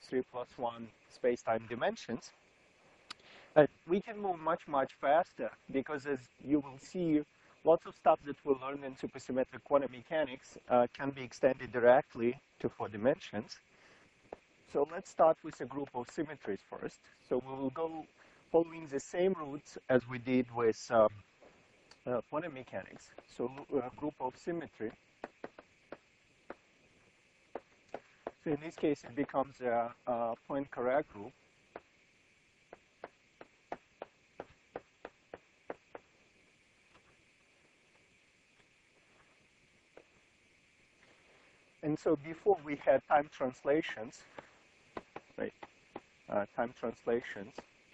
3+1 space-time dimensions, we can move much, much faster because, as you will see, lots of stuff that we'll learn in supersymmetric quantum mechanics can be extended directly to 4 dimensions. So let's start with a group of symmetries first. So we will go following the same routes as we did with quantum mechanics. So a group of symmetry. So in this case, it becomes a Poincare group. And so before we had time translations, right? Time translations.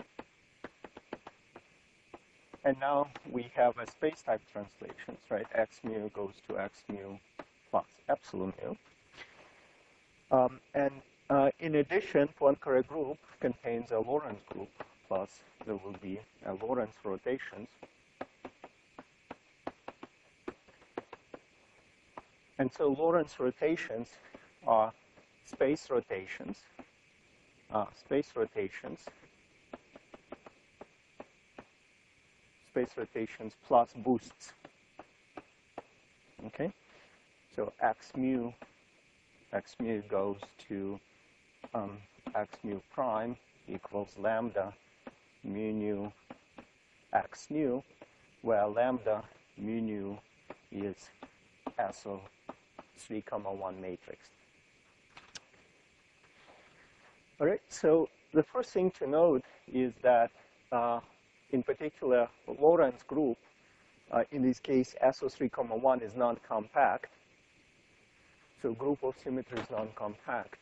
And now we have a space-time translations, right? X mu goes to X mu plus epsilon mu. In addition, Poincare group contains a Lorentz group, plus there will be a Lorentz rotations. And so Lorentz rotations are space rotations plus boosts. Okay, so x mu goes to x mu prime equals lambda mu nu x nu, where lambda mu nu is SO 3,1 matrix. All right, so the first thing to note is that, in particular, Lorentz group, in this case, SO 3,1 is non-compact. So group of symmetry is non-compact.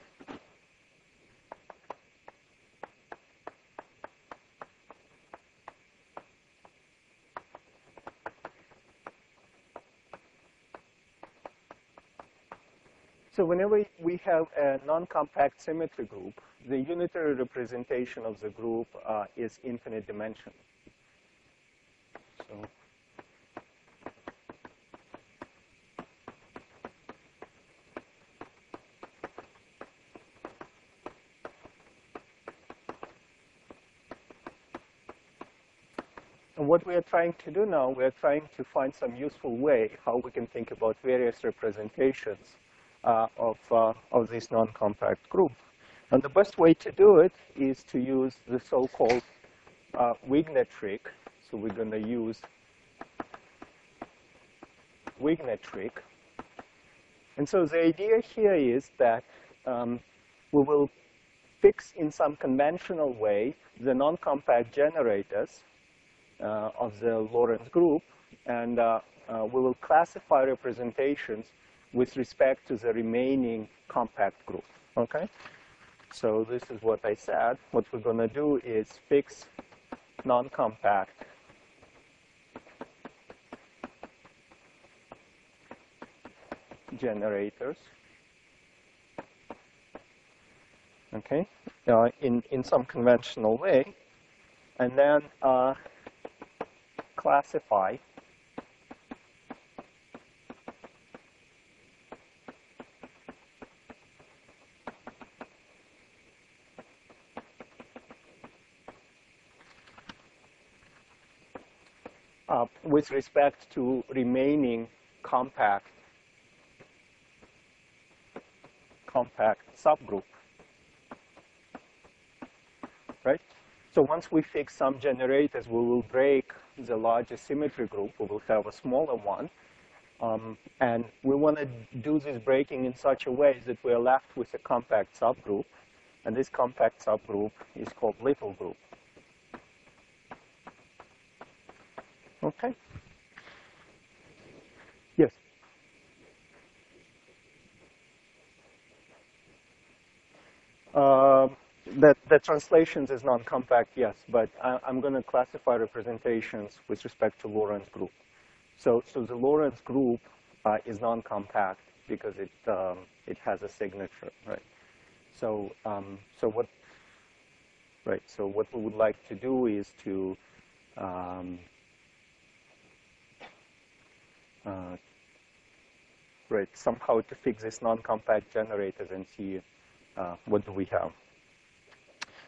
So whenever we have a non-compact symmetry group, the unitary representation of the group is infinite dimension. So and what we are trying to do now, we are trying to find some useful way how we can think about various representations of this non-compact group. And the best way to do it is to use the so-called Wigner trick. So we're going to use Wigner trick. And so the idea here is that we will fix in some conventional way the non-compact generators of the Lorentz group, and we will classify representations with respect to the remaining compact group, okay? So this is what I said. What we're going to do is fix non-compact generators, okay, in some conventional way, and then classify with respect to remaining compact subgroup, right? So once we fix some generators, we will break the larger symmetry group. We will have a smaller one. And we want to do this breaking in such a way that we are left with a compact subgroup. And this compact subgroup is called little group. Okay? Yes? The translations is non-compact, yes, but I'm going to classify representations with respect to Lorentz group. So the Lorentz group is non-compact because it has a signature, right? So what we would like to do is to somehow to fix this non-compact generators and see what do we have.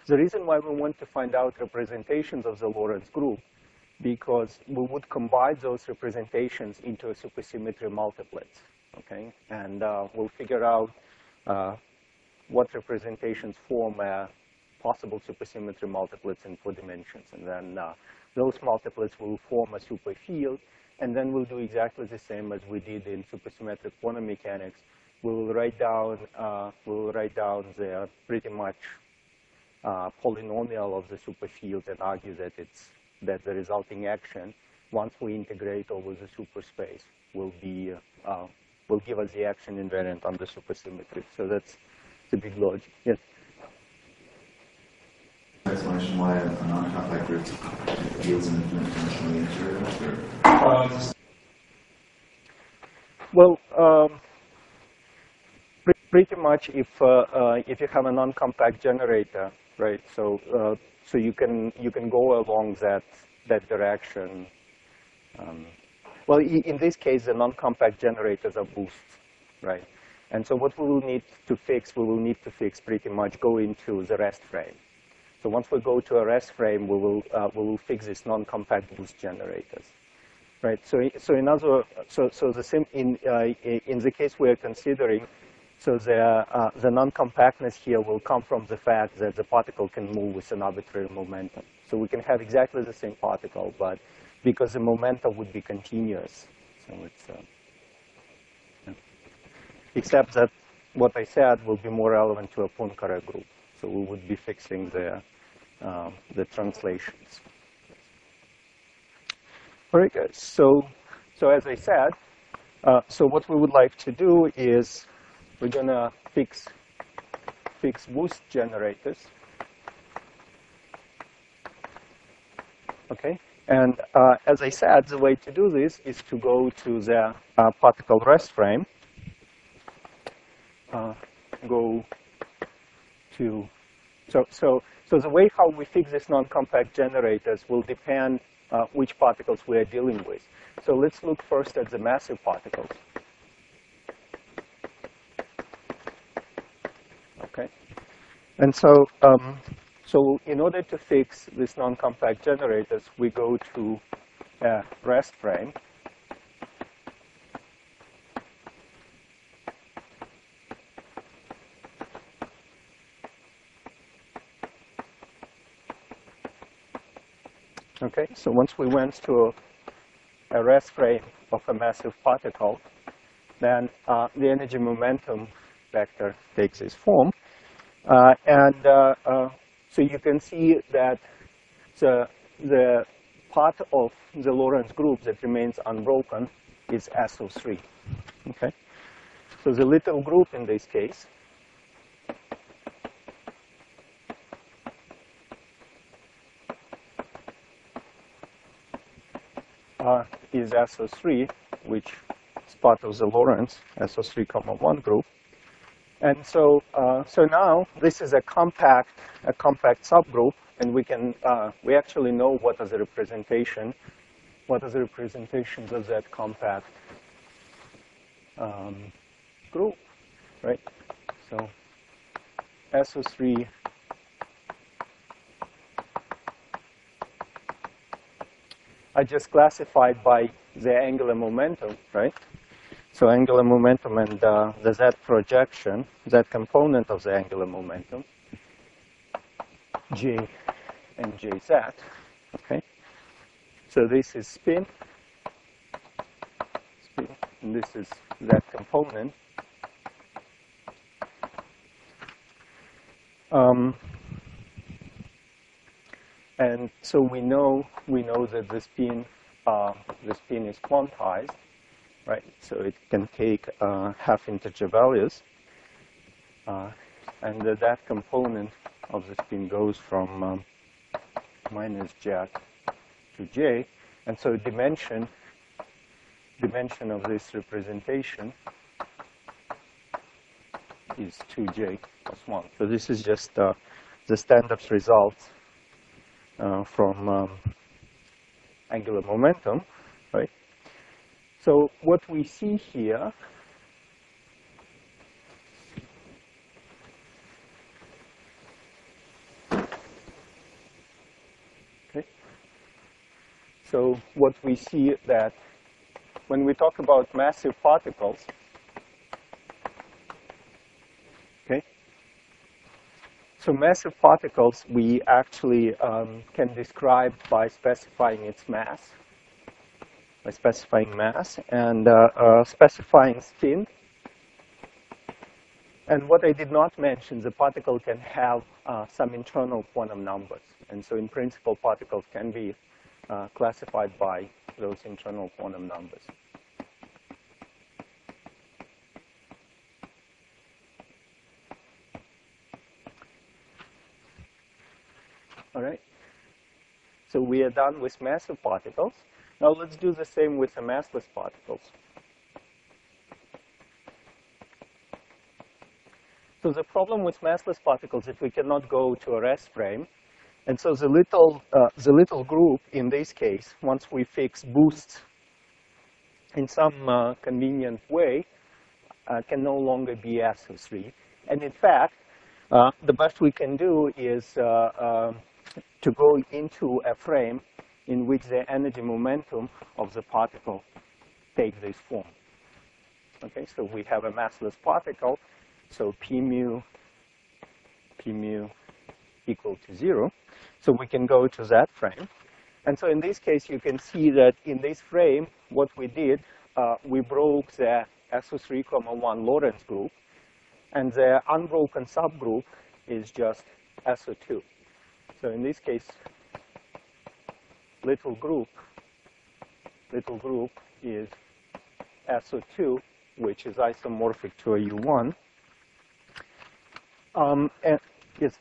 The reason why we want to find out representations of the Lorentz group, because we would combine those representations into a supersymmetry multiplets, okay? And we'll figure out what representations form possible supersymmetry multiplets in 4 dimensions. And then those multiplets will form a superfield, and then we'll do exactly the same as we did in supersymmetric quantum mechanics. We'll write down the pretty much polynomial of the superfield and argue that the resulting action, once we integrate over the superspace, will give us the action invariant under supersymmetry. So that's the big logic. Yes. Explanation why a non-compact group yields an infinite dimensional integer? Well, pretty much if you have a non-compact generator, right? So you can go along that direction. Well, in this case, the non-compact generators are boosts, right? And so what we will need to fix, pretty much go into the rest frame. So once we go to a rest frame, we will fix these non-compact boost generators, right? So in the case we are considering, so the non-compactness here will come from the fact that the particle can move with an arbitrary momentum. So we can have exactly the same particle, but because the momentum would be continuous, so it's except that what I said will be more relevant to a Poincare group. So we would be fixing the translations. Very good. So as I said, so what we would like to do is we're going to fix boost generators. Okay. And as I said, the way to do this is to go to the particle rest frame. So the way how we fix these non-compact generators will depend which particles we are dealing with. So let's look first at the massive particles. Okay, and so in order to fix these non-compact generators, we go to a rest frame. Okay, so once we went to a rest frame of a massive particle, then the energy momentum vector takes this form. So you can see that the part of the Lorentz group that remains unbroken is SO3. Okay, so the little group in this case is SO3, which is part of the Lorentz SO3, 1 group. And so now this is a compact subgroup, and we actually know what are the representations of that compact group, right? So SO3 are just classified by the angular momentum, right? So angular momentum and the Z projection, Z component of the angular momentum, J and JZ, okay? So this is spin, and this is Z component. And so we know that the spin is quantized, right? So it can take half integer values, and that component of the spin goes from minus J to J, and so dimension of this representation is 2J plus 1. So this is just the standard result from angular momentum, right? So what we see here Okay? So what we see that when we talk about massive particles, okay? So massive particles we actually can describe by specifying its mass, and specifying spin. And what I did not mention, the particle can have some internal quantum numbers. And so in principle, particles can be classified by those internal quantum numbers. All right. So we are done with massive particles. Now let's do the same with the massless particles. So the problem with massless particles is we cannot go to a rest frame. And so the little group in this case, once we fix boosts in some convenient way, can no longer be SO3. And in fact, the best we can do is to go into a frame in which the energy momentum of the particle takes this form. Okay, so we have a massless particle, so P mu equal to 0. So we can go to that frame. And so in this case, you can see that in this frame, what we did, we broke the SO3, 1 Lorentz group, and the unbroken subgroup is just SO2. So in this case, little group is SO2, which is isomorphic to a U1. And yes.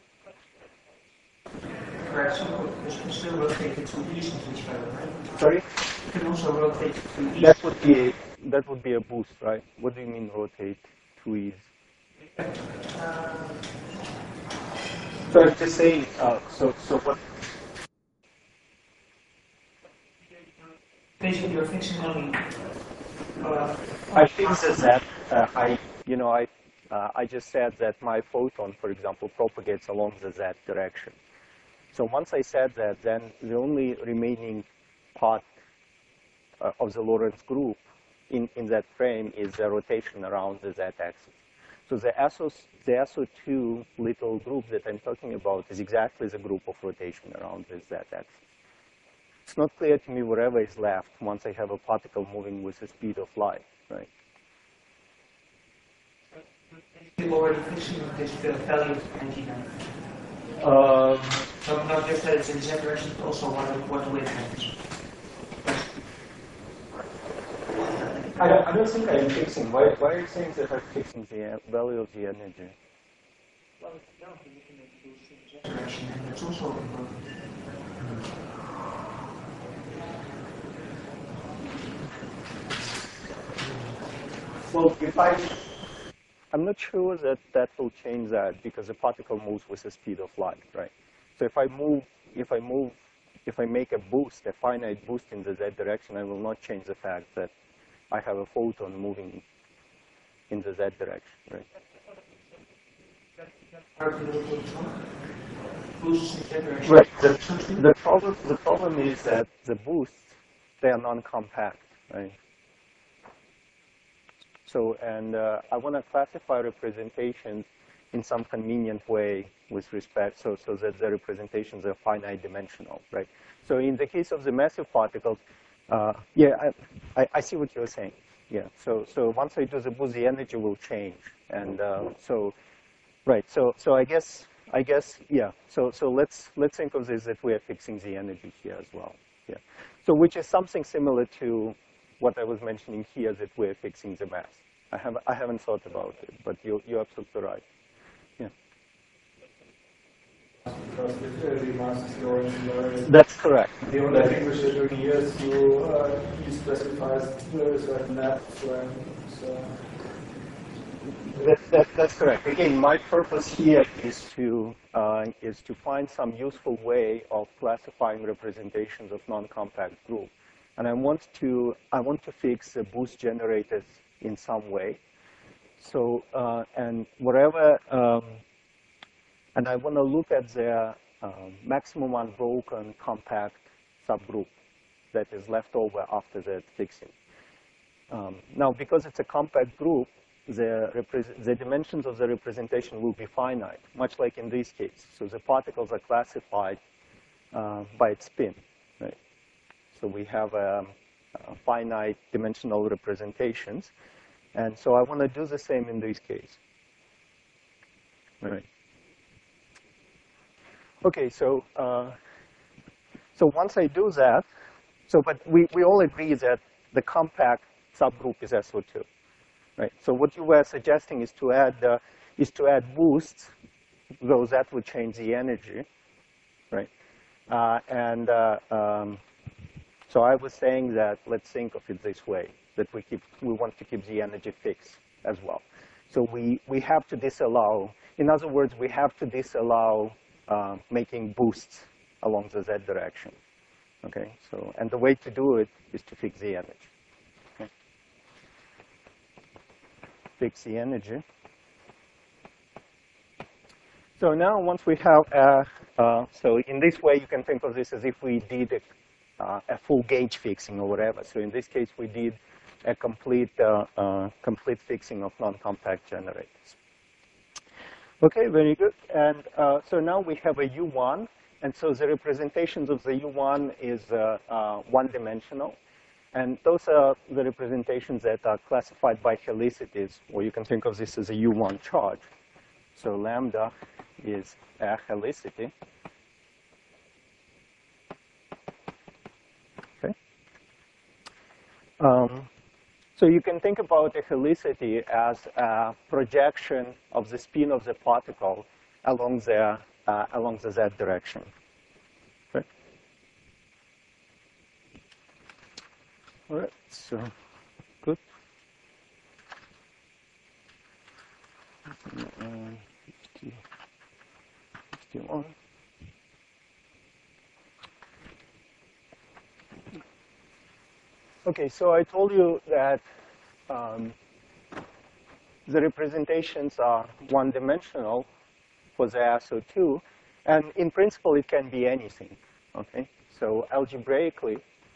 Correct. So you can still rotate the two e's into each other, right? Sorry? You can also rotate the two e's. That would be a boost, right? What do you mean rotate two e's? So I'm just saying. So what? Basically, you're fixing only. I think that I just said that my photon, for example, propagates along the z direction. So once I said that, then the only remaining part of the Lorentz group in that frame is the rotation around the z-axis. So the SO2 little group that I'm talking about is exactly the group of rotation around the z-axis. It's not clear to me whatever is left once I have a particle moving with the speed of light, right? You've already fixing this value of energy then. So not just that it's in z direction, but also what width happens. I don't think I'm fixing. Why are you saying that I'm fixing the value of the energy? Well, no, you can make it in z direction, and it's also well, I'm not sure that will change that because the particle moves with the speed of light, right? So if I make a boost, a finite boost in the z direction, I will not change the fact that I have a photon moving in the z direction, right? Right. The problem is that the boosts, they are non-compact, right? So, and I want to classify representations in some convenient way with respect, so that the representations are finite dimensional, right? So in the case of the massive particles, yeah, I see what you're saying. Yeah. So once I do the boost, the energy will change, and so right. So I guess yeah. So let's think of this that we are fixing the energy here as well. Yeah. So which is something similar to what I was mentioning here, that we're fixing the mass. I haven't thought about it, but you're absolutely right. Yeah. Because the mass is going to That's correct. The only thing which you're doing here is you specify certain maps. So. That's correct. Again, my purpose here is to find some useful way of classifying representations of non-compact group, and I want to fix the boost generators in some way. So and whatever, and I want to look at the maximum unbroken compact subgroup that is left over after the fixing. Now, because it's a compact group, the dimensions of the representation will be finite, much like in this case. So the particles are classified by its spin. Right? So we have finite dimensional representations. And so I want to do the same in this case. Right. Okay, so once I do that, but we all agree that the compact subgroup is SO2, right? So what you were suggesting is to add boosts, though that would change the energy, right? So I was saying that let's think of it this way, that we want to keep the energy fixed as well. So we have to disallow, in other words, we have to disallow making boosts along the z direction. Okay, so, and the way to do it is to fix the energy. Okay. Fix the energy. So now once we have, so in this way you can think of this as if we did a full gauge fixing or whatever. So in this case we did a complete fixing of non-compact generators. Okay, very good. And so now we have a U1. And so the representations of the U1 is one-dimensional. And those are the representations that are classified by helicities, or you can think of this as a U1 charge. So lambda is a helicity. Okay. So you can think about a helicity as a projection of the spin of the particle along the z direction. Okay. All right, so good. 51. Okay, so I told you that the representations are one-dimensional for the SO2, and in principle it can be anything. Okay, so algebraically,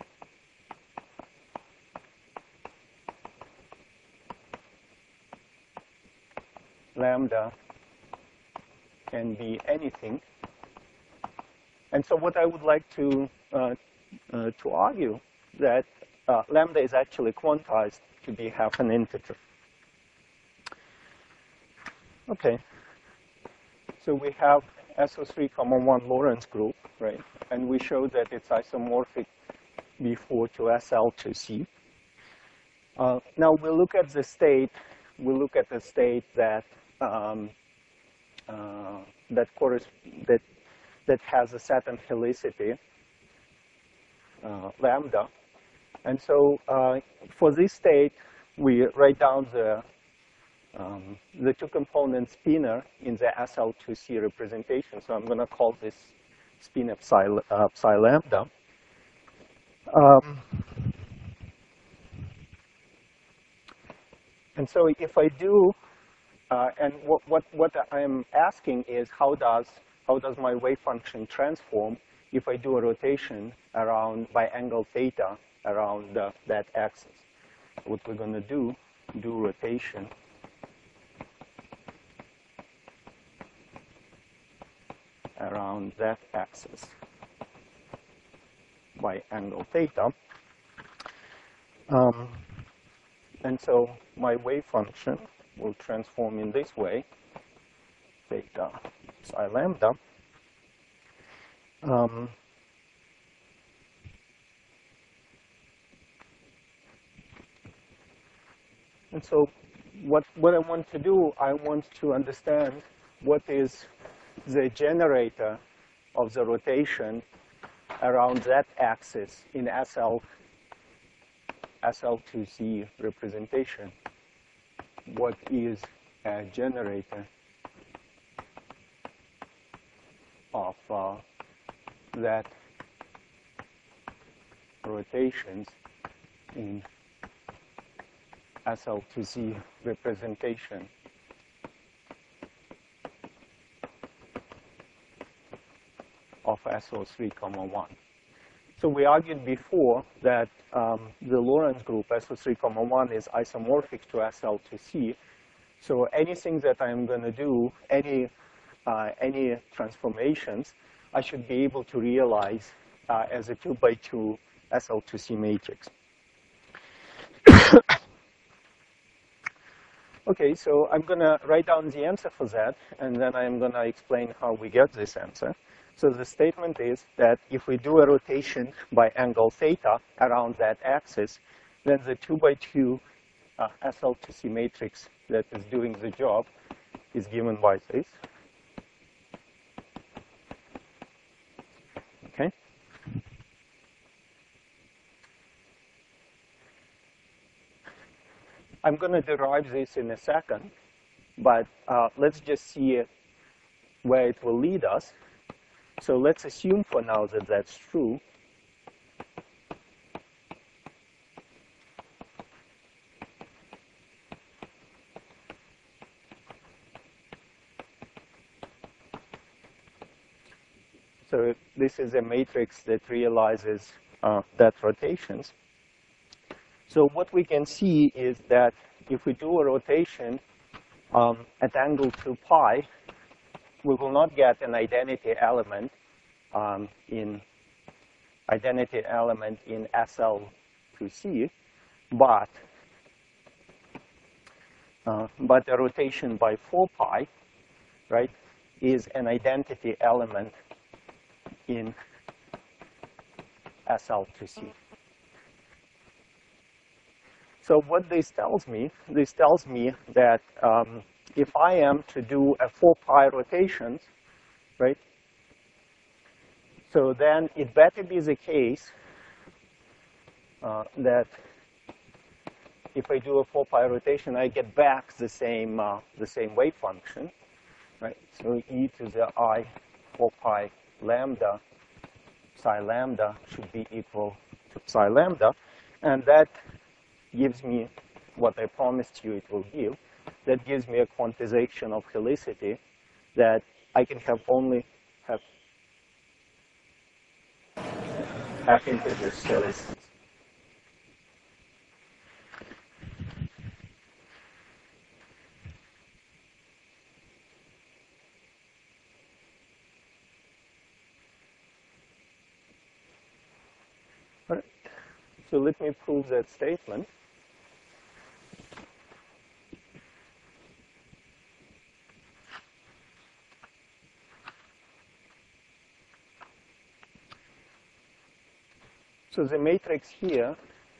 lambda can be anything. And so what I would like to argue that lambda is actually quantized to be half an integer. Okay. So we have SO3, 1 Lorentz group, right? And we showed that it's isomorphic B4 to SL to C. Now we'll look at the state. We'll look at the state that that has a certain helicity, lambda. And so for this state, we write down the two-component spinor in the SL2C representation. So I'm going to call this spinor psi lambda. And so if I do, and what I'm asking is how does my wave function transform if I do a rotation around by angle theta around that axis? What we're going to do rotation around that axis by angle theta. And so my wave function will transform in this way, theta psi lambda. And so what I want to do, I want to understand what is the generator of the rotation around that axis in SL2C representation. What is a generator of that rotations in SL2C representation? of SO3, 1. So we argued before that the Lorentz group SO3, 1 is isomorphic to SL2C. So anything that I'm going to do, any transformations, I should be able to realize as a 2x2 SL2C matrix. Okay, so I'm going to write down the answer for that, and then I'm going to explain how we get this answer. So the statement is that if we do a rotation by angle theta around that axis, then the 2x2 SL2C matrix that is doing the job is given by this. Okay? I'm going to derive this in a second, but let's just see where it will lead us. So let's assume for now that that's true. So this is a matrix that realizes that rotations. So what we can see is that if we do a rotation at angle 2 pi, we will not get an identity element in SL2C, but a rotation by 4 pi, right, is an identity element in SL2C. So what this tells me that if I am to do a 4 pi rotation, right, so then it better be the case that if I do a 4 pi rotation, I get back the same wave function, right? So e to the I 4 pi lambda psi lambda should be equal to psi lambda, and that gives me what I promised you it will give. That gives me a quantization of helicity that I can only have integer helicity. All right. So let me prove that statement. So the matrix here,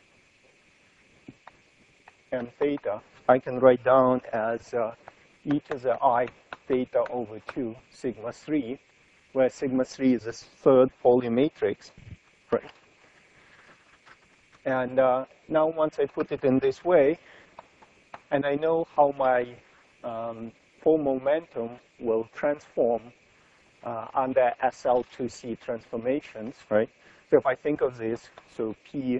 and theta, I can write down as e to the I theta over 2 sigma 3, where sigma 3 is a third Pauli matrix, right? And now once I put it in this way, and I know how my full momentum will transform under SL2C transformations, right? So if I think of this, so P,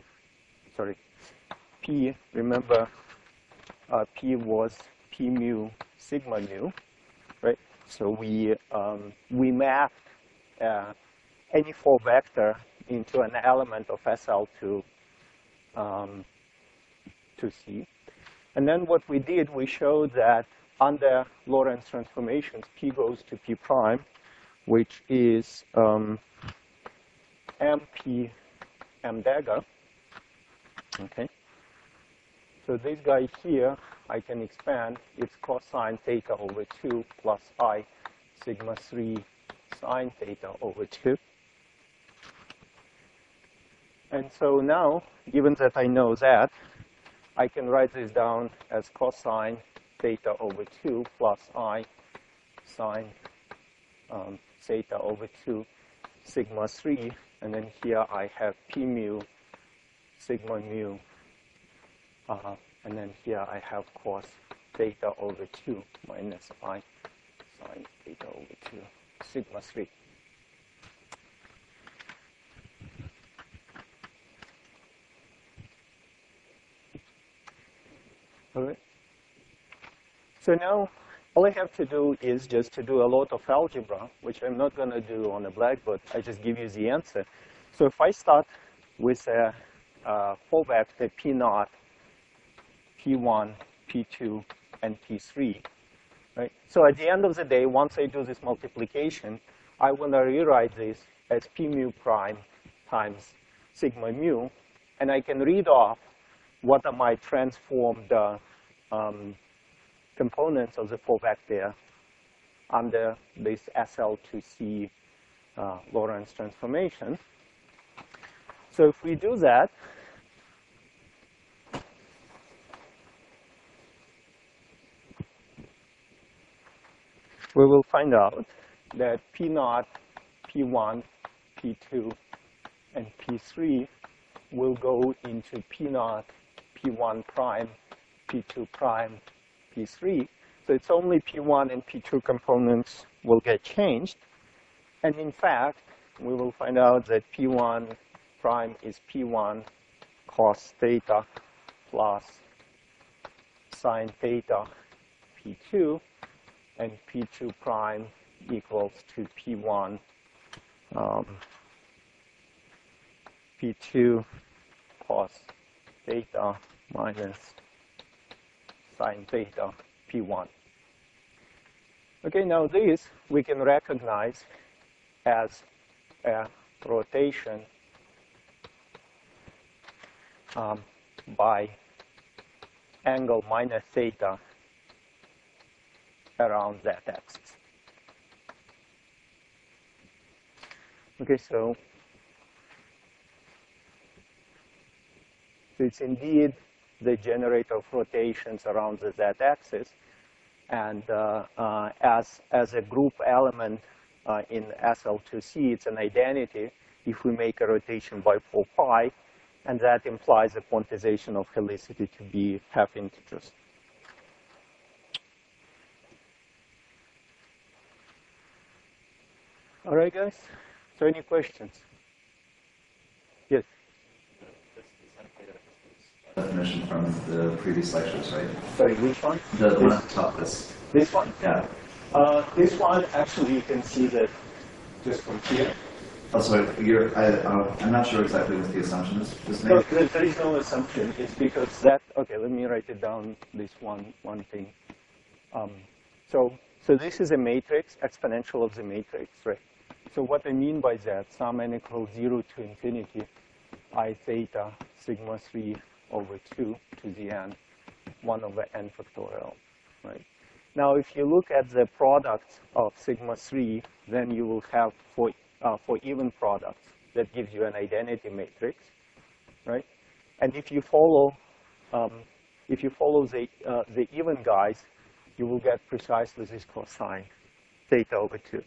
remember P was P mu sigma mu, right? So we mapped any 4 vector into an element of SL2 to C. And then what we did, we showed that under Lorentz transformations, P goes to P prime, which is MP M dagger. Okay. So this guy here, I can expand. It's cosine theta over 2 plus I sigma 3 sine theta over 2. And so now, given that I know that, I can write this down as cosine theta over 2 plus I sine theta over 2 sigma 3. And then here I have P mu sigma mu. And then here I have cos theta over 2 minus I sine theta over 2 sigma 3. All right. So now all I have to do is just to do a lot of algebra, which I'm not going to do on a blackboard. I just give you the answer. So if I start with a 4-vector P0, P1, P2, and P3, right? So at the end of the day, once I do this multiplication, I want to rewrite this as P mu prime times sigma mu, and I can read off what are my transformed components of the 4-vector under this SL2C Lorentz transformation. So if we do that, we will find out that P0, P1, P2, and P3 will go into P0, P1 prime, P2 prime, P3. So it's only P1 and P2 components will get changed. And in fact, we will find out that P1 prime is P1 cos theta plus sine theta P2, and P2 prime equals to P1 P2 cos theta minus sine theta P1. Okay, now this we can recognize as a rotation by angle minus theta around that axis. Okay, so it's indeed the generator of rotations around the z-axis, and as a group element in SL2C, it's an identity if we make a rotation by 4 pi, and that implies a quantization of helicity to be half integers. All right, guys. So any questions? Yes. Definition from the previous lectures, right? Sorry, which one? The one at the top. This one? Yeah. This one, actually, you can see that just from here. Oh, sorry. I'm not sure exactly what the assumption is. Just No, there is no assumption. It's because that. Okay, let me write it down. This one thing. So this is a matrix, exponential of the matrix, right? So what I mean by that, sum n equals 0 to infinity, I theta sigma 3 over 2 to the n, 1 over n factorial, right? Now, if you look at the product of sigma 3, then you will have for even products that gives you an identity matrix, right? And if you follow the even guys, you will get precisely this cosine theta over 2.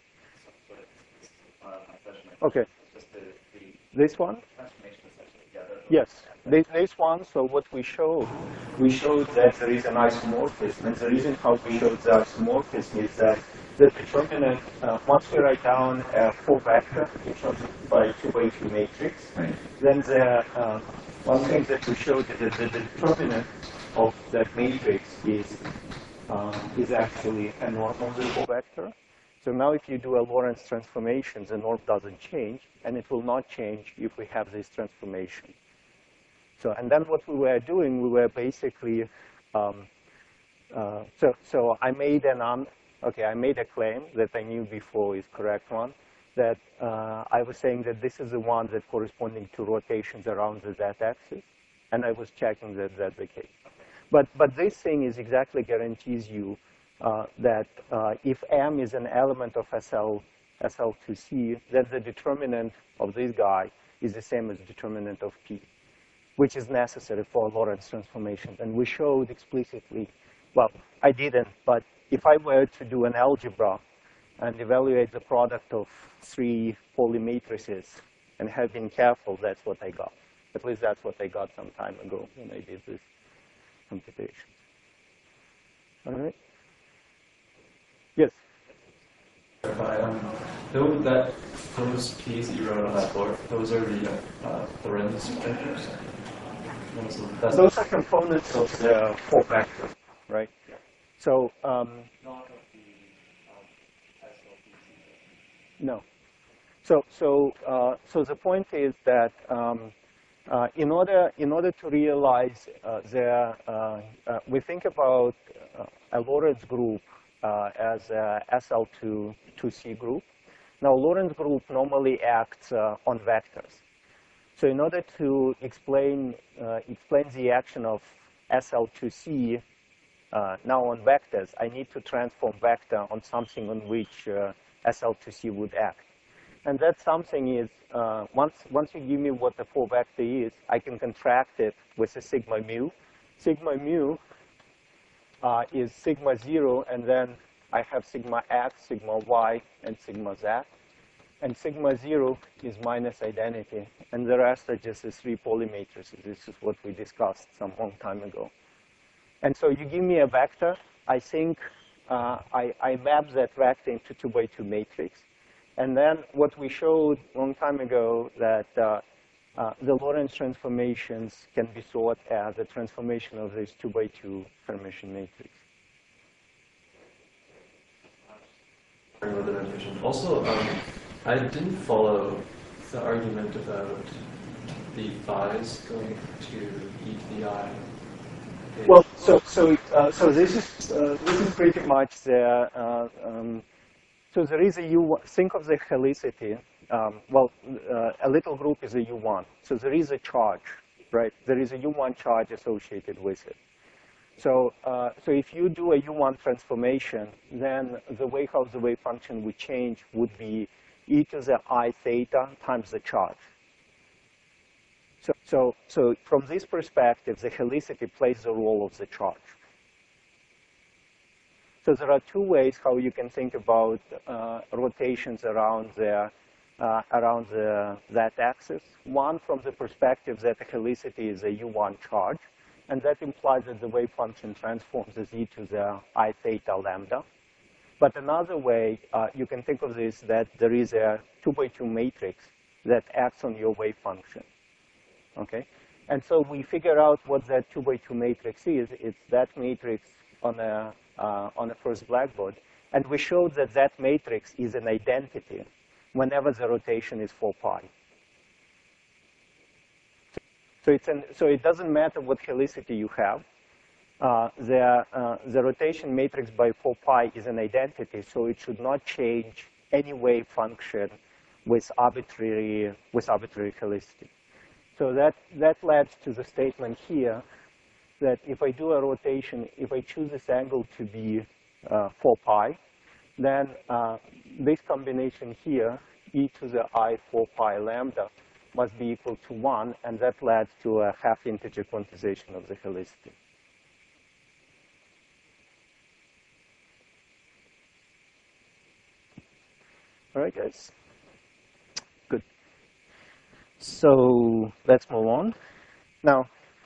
Okay. This one? Yes, this one. So what we showed that there is an isomorphism, and the reason how we showed the isomorphism is that the determinant, once we write down a 4-vector by 2x2 matrix, right, then the one thing that we showed is that the determinant of that matrix is actually a norm of the 4-vector. So now if you do a Lorentz transformation, the norm doesn't change, and it will not change if we have this transformation. So, and then what we were doing, we were basically, so I made I made a claim that I knew before is correct one, that I was saying that this is the one that corresponding to rotations around the z-axis, and I was checking that that's the case. But this thing is exactly guarantees you that if M is an element of SL2C, then the determinant of this guy is the same as the determinant of P, which is necessary for Lorentz transformation. And we showed explicitly, well, I didn't, but if I were to do an algebra and evaluate the product of 3 Pauli matrices and have been careful, that's what I got. At least that's what I got some time ago when I did this computation. All right? Yes? Those P's you wrote on that board, those are the Lorentz vectors? Those are components of the 4-vector, right? So, No. So the point is that in order to realize we think about a Lorentz group as a SL2C group. Now, Lorentz group normally acts on vectors. So in order to explain the action of SL2C now on vectors, I need to transform vector on something on which SL2C would act. And that something is, once you give me what the 4 vector is, I can contract it with a sigma mu. Sigma mu is sigma 0, and then I have sigma x, sigma y, and sigma z. And sigma 0 is minus identity. And the rest are just the 3 Pauli matrices. This is what we discussed some long time ago. And so you give me a vector. I think I map that vector into 2 by 2 matrix. And then what we showed a long time ago that the Lorentz transformations can be thought as a transformation of this 2 by 2 Hermitian matrix. Also, I didn't follow the argument about the phi's going to e to the I. Well, so this is pretty much the so there is a U1. Think of the helicity. A little group is a U1. So there is a charge, right? There is a U1 charge associated with it. So if you do a U1 transformation, then the way how the wave function would change would be e to the I theta times the charge. So from this perspective, the helicity plays the role of the charge. So there are 2 ways how you can think about rotations around the z-axis. One from the perspective that the helicity is a U1 charge, and that implies that the wave function transforms as e to the I theta lambda. But another way you can think of this that there is a 2 by 2 matrix that acts on your wave function. Okay, and so we figure out what that 2 by 2 matrix is. It's that matrix on a first blackboard, and we showed that that matrix is an identity whenever the rotation is 4 pi. So it doesn't matter what helicity you have. The rotation matrix by 4 pi is an identity, so it should not change any wave function with arbitrary helicity. So that led to the statement here that if I do a rotation, if I choose this angle to be 4 pi, then this combination here, e to the I 4 pi lambda, must be equal to 1, and that led to a half-integer quantization of the helicity. All right, guys. Good. So let's move on. Now,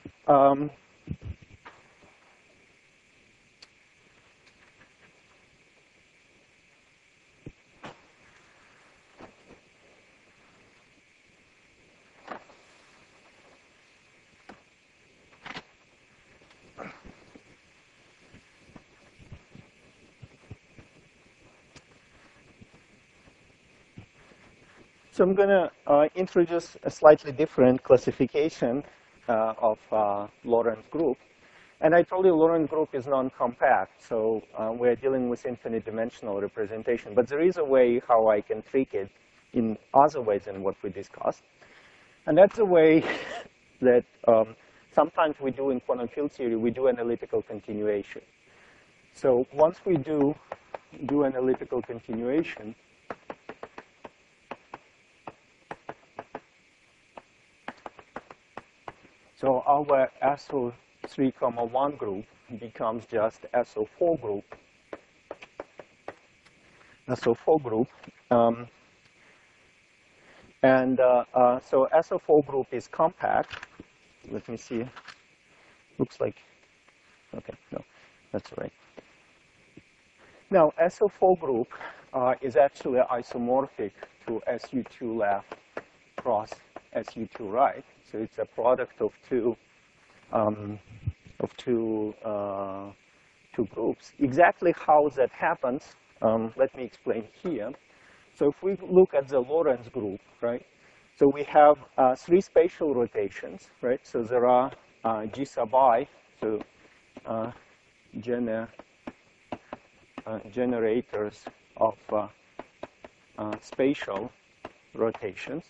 so I'm going to introduce a slightly different classification of Lorentz group. And I told you Lorentz group is non-compact, so we're dealing with infinite dimensional representation. But there is a way how I can trick it in other ways than what we discussed. And that's a way that sometimes we do in quantum field theory, we do analytical continuation. So once we do analytical continuation, so our SO3, 1 group becomes just SO4 group. SO4 group. So SO4 group is compact. Let me see. Looks like, okay, no, that's right. Now, SO4 group is actually isomorphic to SU2 left cross SU2 right. So it's a product of two groups. Exactly how that happens, let me explain here. So if we look at the Lorentz group, right? So we have 3 spatial rotations, right? So there are G sub I, so generators of spatial rotations.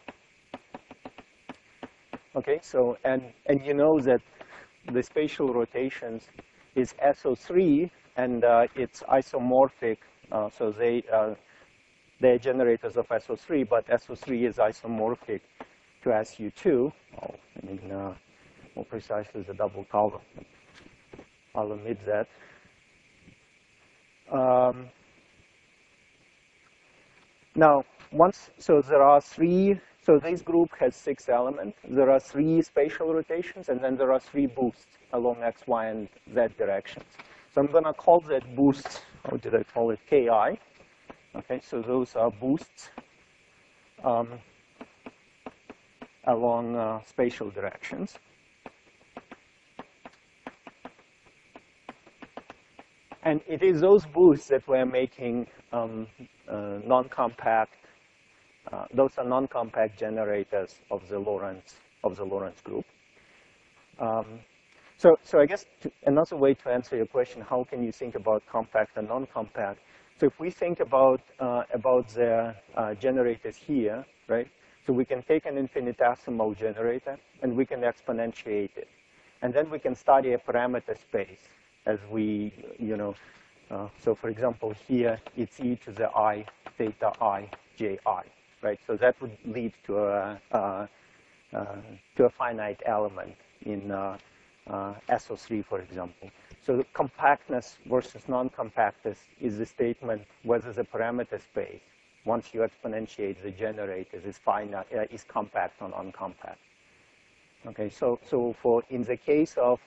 Okay, so and you know that the spatial rotations is SO3, and it's isomorphic. So they're generators of SO3, but SO3 is isomorphic to SU2. Oh, I mean, more precisely, the double column. I'll omit that. Now, so there are 3. So this group has 6 elements. There are 3 spatial rotations, and then there are 3 boosts along X, Y, and Z directions. So I'm going to call that boost, how did I call it, Ki. Okay, so those are boosts along spatial directions. And it is those boosts that we're making non-compact. Those are non-compact generators of the Lorentz group. So I guess another way to answer your question, how can you think about compact and non-compact? So if we think about the generators here, right? So we can take an infinitesimal generator and we can exponentiate it, and then we can study a parameter space as we, so for example here it's e to the I theta I ji, right? So that would lead to a finite element in SO3, for example. So the compactness versus non-compactness is the statement whether the parameter space, once you exponentiate the generators, is finite, is compact or non-compact. Okay, so in the case of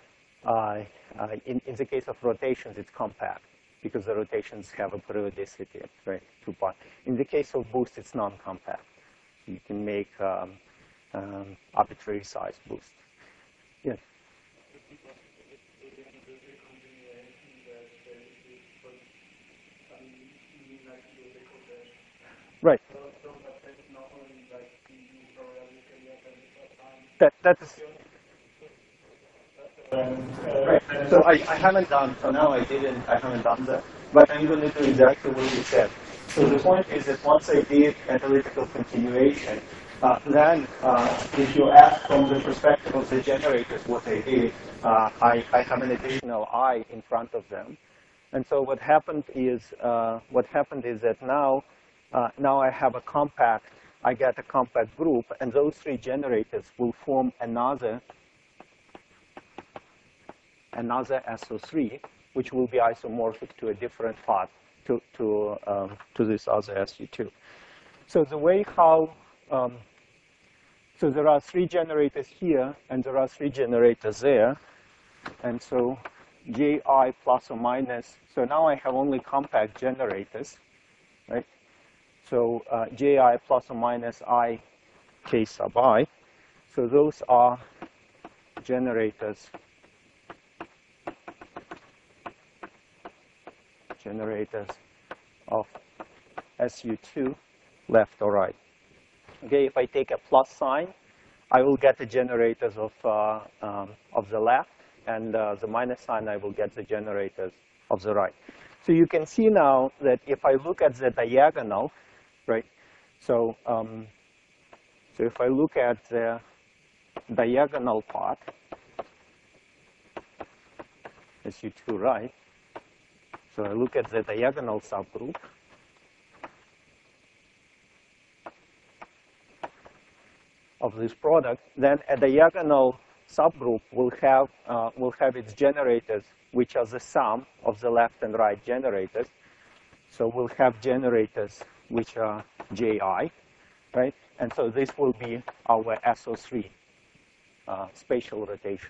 in the case of rotations, it's compact because the rotations have a periodicity, right? 2 pi. In the case of boost, it's non-compact. You can make arbitrary size boost. Yes. Right. That is. Right. So I haven't done. So now I haven't done that. But I'm going to do exactly what you said. So the point is that once I did analytical continuation, then if you ask from the perspective of the generators what I did, I have an additional I in front of them. And so what happened is that now I have a compact. I get a compact group, and those 3 generators will form another SO3, which will be isomorphic to a different part, to this other SU2. So the way how, so there are 3 generators here, and there are 3 generators there, and so Ji plus or minus. So now I have only compact generators, right? So Ji plus or minus I k sub I. So those are generators of SU2, left or right. Okay, if I take a plus sign, I will get the generators of the left, and the minus sign, I will get the generators of the right. So you can see now that if I look at the diagonal, right? So so if I look at the diagonal part, SU2 right. So I look at the diagonal subgroup. Of this product, then a diagonal subgroup will have its generators, which are the sum of the left and right generators. So we'll have generators which are Ji, right? And so this will be our SO3 spatial rotation.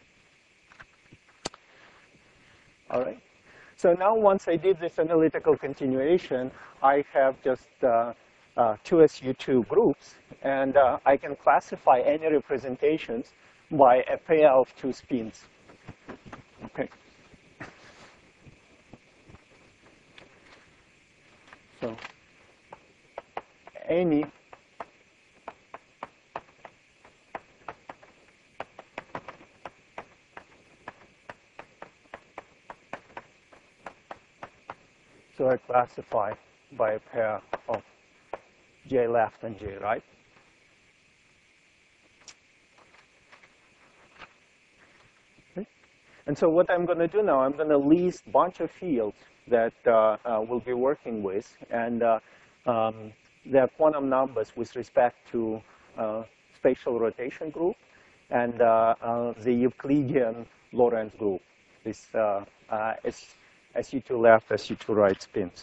All right. So now once I did this analytical continuation, I have just 2 SU2 groups, and I can classify any representations by a pair of 2 spins. Okay. So any so I classify by a pair of j left and j right. Okay. And so what I'm going to do now, I'm going to list a bunch of fields that we'll be working with, and they're quantum numbers with respect to spatial rotation group and the Euclidean Lorentz group, this SU2 left, SU2 right spins.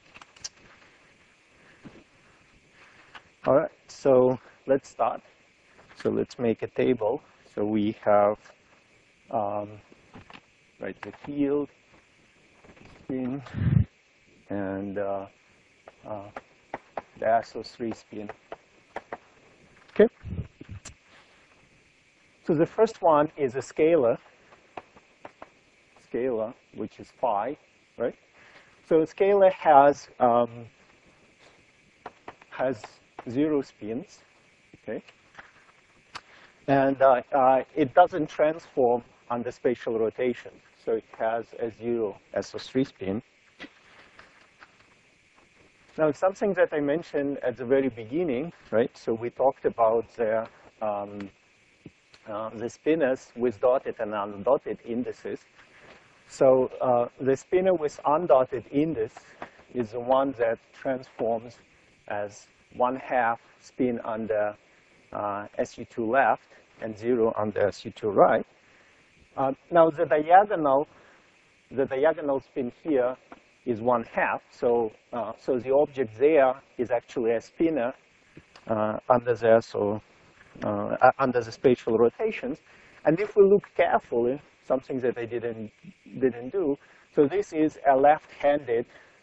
All right, so let's start. So let's make a table. So we have right, the field, spin, and the SO3 spin. Okay. So the first one is a scalar, which is phi, right? So a scalar has 0 spins, okay? And it doesn't transform under spatial rotation. So it has a 0 SO3 spin. Now, something that I mentioned at the very beginning, right? So we talked about the spinors with dotted and undotted indices. So the spinor with undotted index is the one that transforms as 1/2 spin under SU2 left and 0 under SU2 right. Now the diagonal spin here is 1/2. So the object there is actually a spinor under the spatial rotations. And if we look carefully, something that I didn't do, so this is a left-handed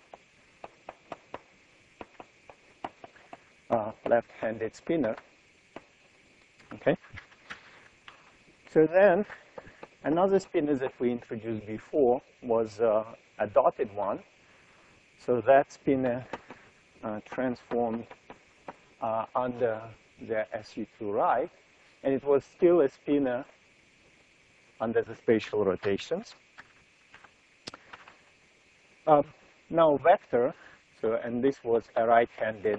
spinor. Okay. So then another spinor that we introduced before was a dotted one. So that spinor transformed under the SU2 right, and it was still a spinor under the spatial rotations. Now vector, so and this was a right-handed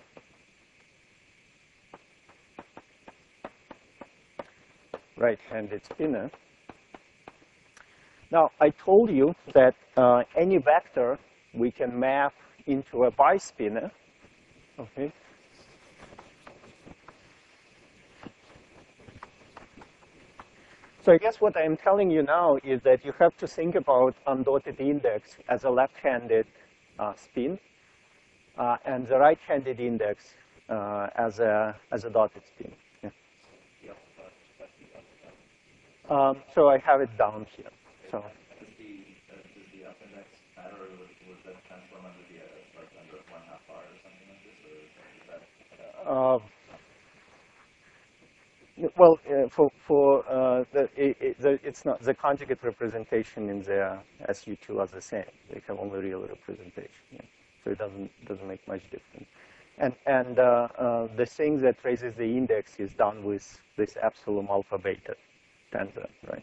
spinor. Now I told you that any vector we can map into a bispinor. Okay. So I guess what I'm telling you now is that you have to think about undotted index as a left-handed spin, and the right-handed index as a dotted spin. Yeah. So I have it down here. So. Does the up index matter, or would that transform under the under 1/2 bar or something like this, or is that? Well, it's not the conjugate representation in the SU2 are the same. They have only real representation, yeah. So it doesn't make much difference. And the thing that raises the index is done with this epsilon alpha beta tensor, right?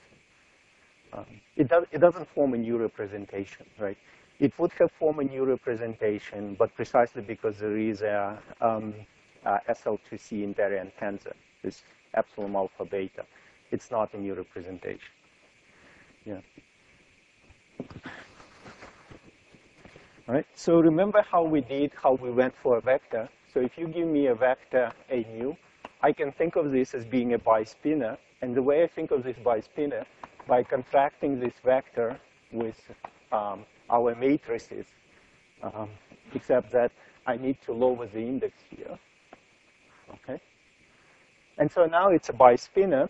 It doesn't form a new representation, right? It would have formed a new representation, but precisely because there is a SL2C invariant tensor, this epsilon alpha beta, it's not a new representation. Yeah. All right. So remember how we went for a vector. So if you give me a vector A nu, I can think of this as being a bispinor, and the way I think of this bispinor, by contracting this vector with our matrices, except that I need to lower the index here. Okay. And so now it's a bispinor.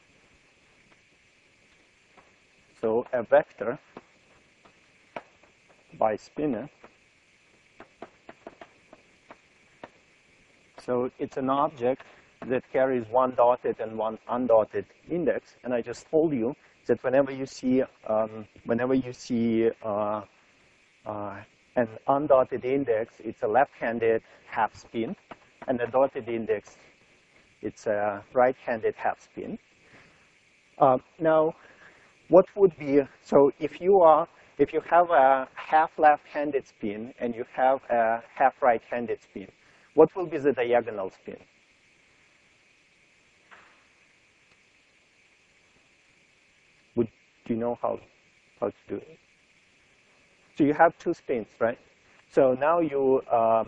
So a vector bispinor. So it's an object that carries one dotted and one undotted index. And I just told you an undotted index, it's a left-handed half spin, and a dotted index, it's a right-handed half spin. Now, what would be, so if you have a half left-handed spin and you have a half right-handed spin, what will be the diagonal spin? Do you know how to do it? So you have two spins, right? So now you,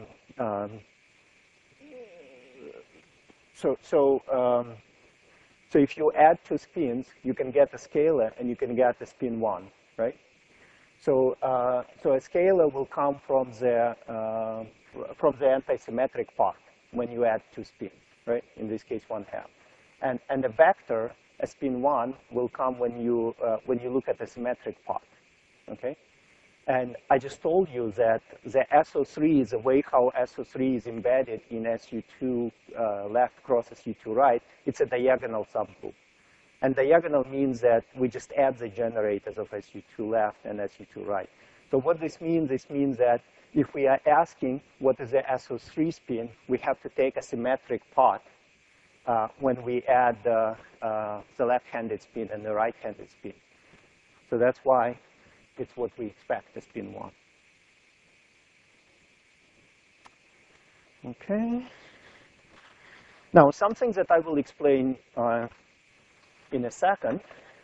so if you add two spins, you can get a scalar and you can get a spin 1, right? So so a scalar will come from the antisymmetric part when you add two spins, right? In this case, 1/2. And the vector, a spin 1, will come when you look at the symmetric part, okay? And I just told you that the SO3 is the way how SO3 is embedded in SU2 left cross SU2 right. It's a diagonal subgroup. And diagonal means that we just add the generators of SU2 left and SU2 right. So what this means that if we are asking what is the SO3 spin, we have to take a symmetric part when we add the left-handed spin and the right-handed spin. So that's why it's what we expect, the spin 1. Okay. Now, something that I will explain in a second.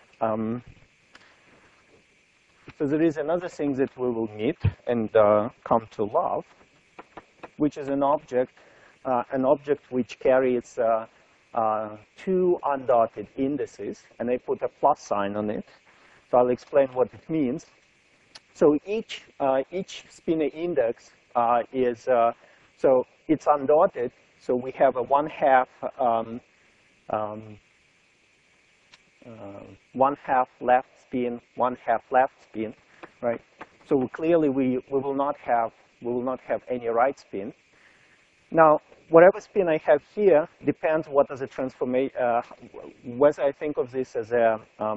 So there is another thing that we will meet and come to love, which is an object which carries two undotted indices, and I put a plus sign on it. So I'll explain what it means. So each spinor index is so it's undotted. So we have a 1/2 1/2 left spin, 1/2 left spin, right? So clearly we will not have any right spin. Now, whatever spin I have here depends what is the transformation. Whether I think of this as a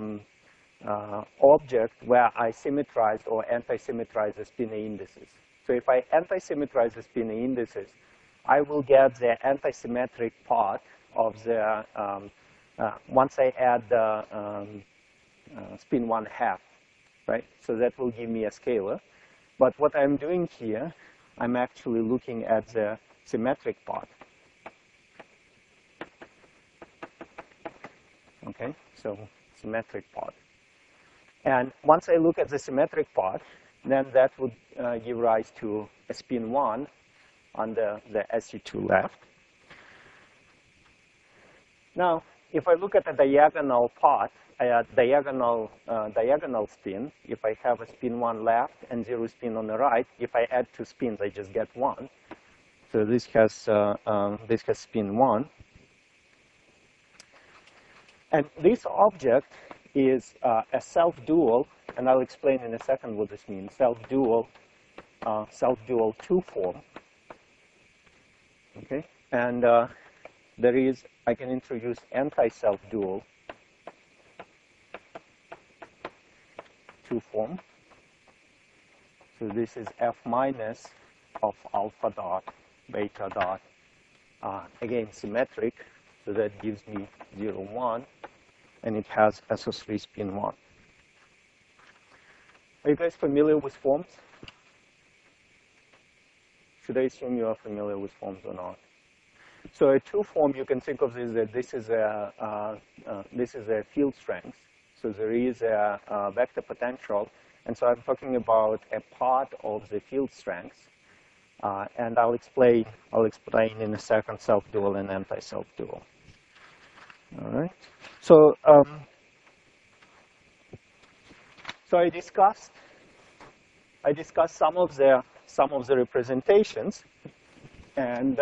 object where I symmetrize or anti-symmetrize the spinor indices. So if I anti-symmetrize the spinor indices, I will get the anti-symmetric part of the once I add the spin 1/2, right? So that will give me a scalar. But what I'm doing here, I'm actually looking at the symmetric part. Okay, so symmetric part. And once I look at the symmetric part, then that would give rise to a spin 1 on the SU2 left. Now, if I look at the diagonal part, diagonal spin, if I have a spin 1 left and 0 spin on the right, if I add two spins, I just get 1. So this has spin 1. And this object is a self-dual, and I'll explain in a second what this means. Self-dual 2 form. Okay, and I can introduce anti-self-dual 2 form. So this is F minus of alpha dot, beta dot. Again, symmetric, so that gives me 0, 1, and it has SO3 spin 1. Are you guys familiar with forms? Should I assume you are familiar with forms or not? So a 2 form, you can think of this that this is a field strength. So there is a vector potential, and so I'm talking about a part of the field strength. And I'll explain in a second self-dual and anti-self-dual. All right. So so I discussed some of the representations, and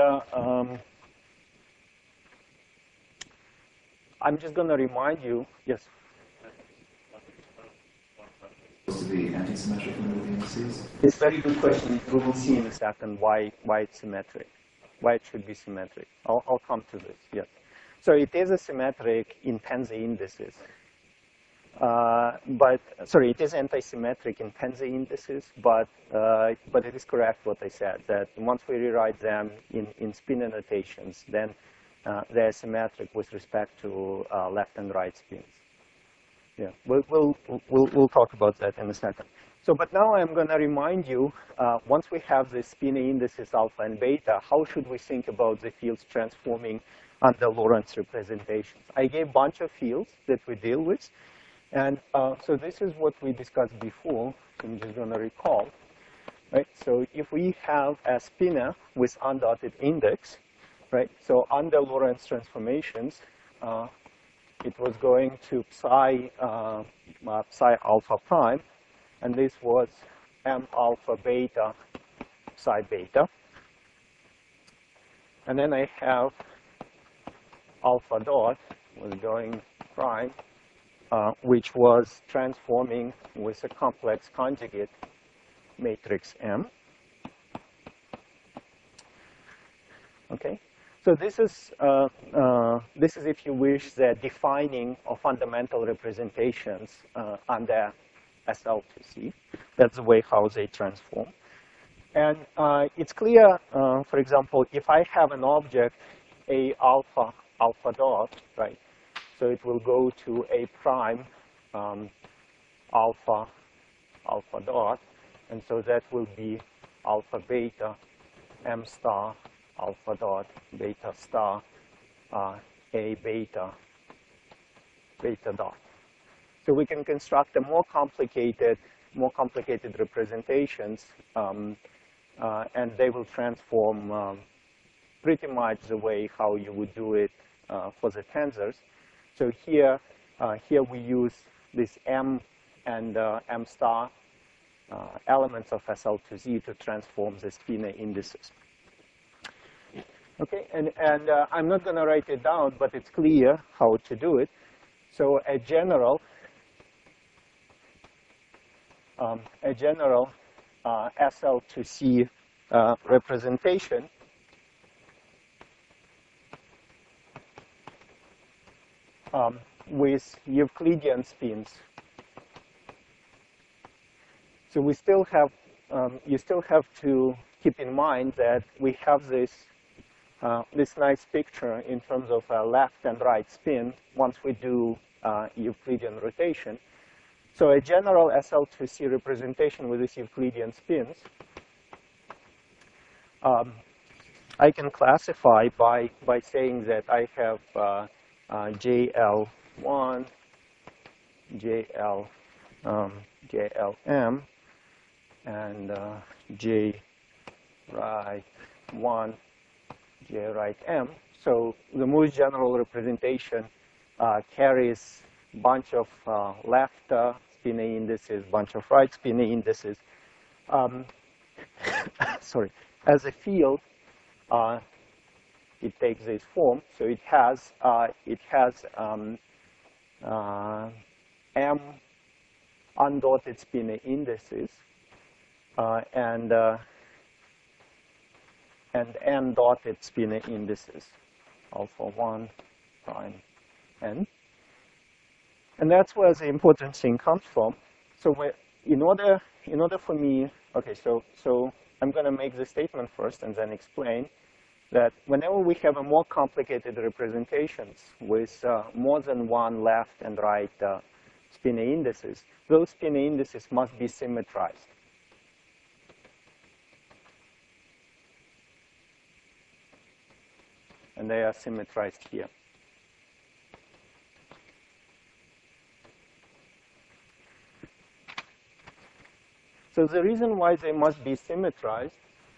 I'm just going to remind you. Yes. To be anti-symmetric under the indices? It's a very good question. We will see in a second why it's symmetric, why it should be symmetric. I'll come to this. Yes. So it is a symmetric in tensor indices. sorry, it is anti-symmetric in tensor indices, but it is correct what I said, that once we rewrite them in spinor notations, then they're symmetric with respect to left and right spins. Yeah, we'll talk about that in a second. So, but now I'm going to remind you, once we have the spinor indices alpha and beta, how should we think about the fields transforming under Lorentz representations? I gave a bunch of fields that we deal with. And so this is what we discussed before. So I'm just going to recall. Right? So if we have a spinor with undotted index, right? So under Lorentz transformations, it was going to psi alpha prime, and this was m alpha beta psi beta. And then I have alpha dot was going prime, which was transforming with a complex conjugate matrix M. Okay, so this is if you wish the defining of fundamental representations under SL2C. That's the way how they transform. And it's clear, for example, if I have an object A alpha dot, right? So it will go to A prime alpha dot, and so that will be alpha beta M star alpha dot beta star A beta dot. So we can construct a more complicated representations, and they will transform pretty much the way how you would do it for the tensors. So here we use this M and M star elements of SL2Z to transform the spinor indices. Okay, and I'm not going to write it down, but it's clear how to do it. So a general SL2C representation with Euclidean spins. So we still have, you still have to keep in mind that we have this nice picture in terms of a left and right spin once we do Euclidean rotation. So a general SL2C representation with these Euclidean spins, I can classify by saying that I have JL1, JLM, and J right 1, J right M. So the most general representation carries a bunch of left spinor indices, bunch of right spinor indices. Sorry, as a field, it takes this form. So it has M undotted spinor indices and N dotted spinor indices, alpha 1 prime N. And that's where the important thing comes from. So in order for me, okay, so I'm going to make the statement first and then explain that whenever we have a more complicated representations with more than one left and right spinor indices, those spinor indices must be symmetrized. And they are symmetrized here. So the reason why they must be symmetrized,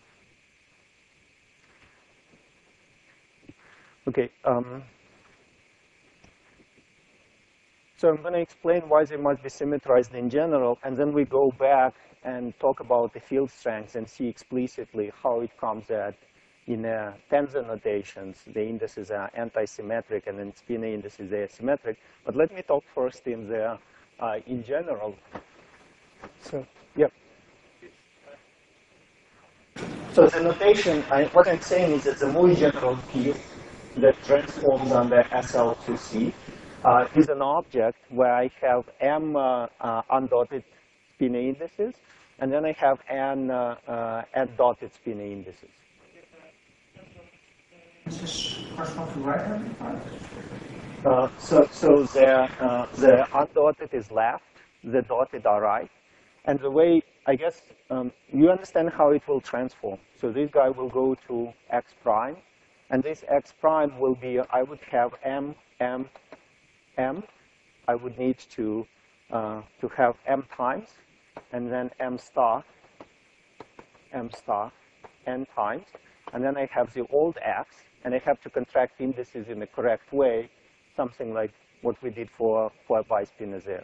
okay, so I'm going to explain why they must be symmetrized in general, and then we go back and talk about the field strengths and see explicitly how it comes at in tensor notations, the indices are anti-symmetric, and in spinor indices they are symmetric. But let me talk first in general. So, yeah. So the notation, what I'm saying is that the most general field that transforms under SL2C is an object where I have m undotted spinor indices, and then I have n dotted spinor indices. This is correspond to right-hand part? So the undotted is left, the dotted are right. And the way, I guess, you understand how it will transform. So this guy will go to x prime, and this x prime will be, I would have m. I would need to have m times, and then m star, n times, and then I have the old x, and I have to contract indices in the correct way, something like what we did for bispinor Z.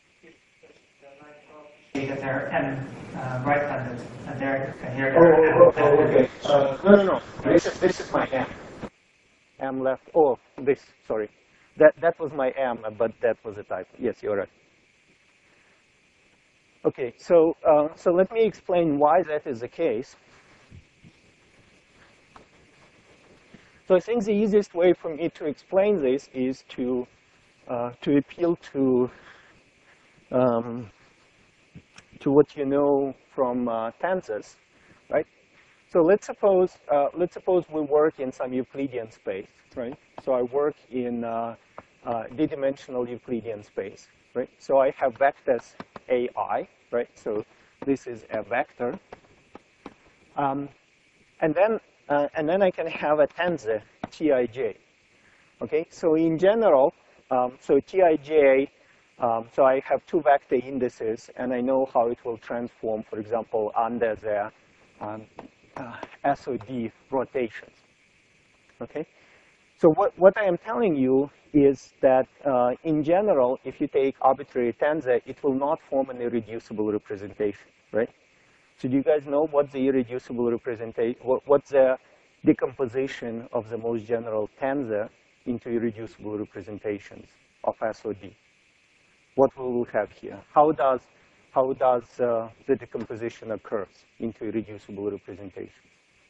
That they're n right-handed, and they're here. Okay. No. This is my m. M left. Oh, this. Sorry, that was my m, but that was a typo. Yes, you're right. Okay. So let me explain why that is the case. So I think the easiest way for me to explain this is to appeal to what you know from tensors, right? So let's suppose we work in some Euclidean space, right? So I work in d-dimensional Euclidean space, right? So I have vectors ai, right? So this is a vector, and then I can have a tensor Tij. Okay, so in general, so Tij. So I have two vector indices, and I know how it will transform, for example, under the SOD rotations. Okay? So what I am telling you is that, in general, if you take arbitrary tensor, it will not form an irreducible representation, right? So do you guys know what the irreducible representation, what's the decomposition of the most general tensor into irreducible representations of SOD? What we will have here? How does the decomposition occurs into irreducible representations?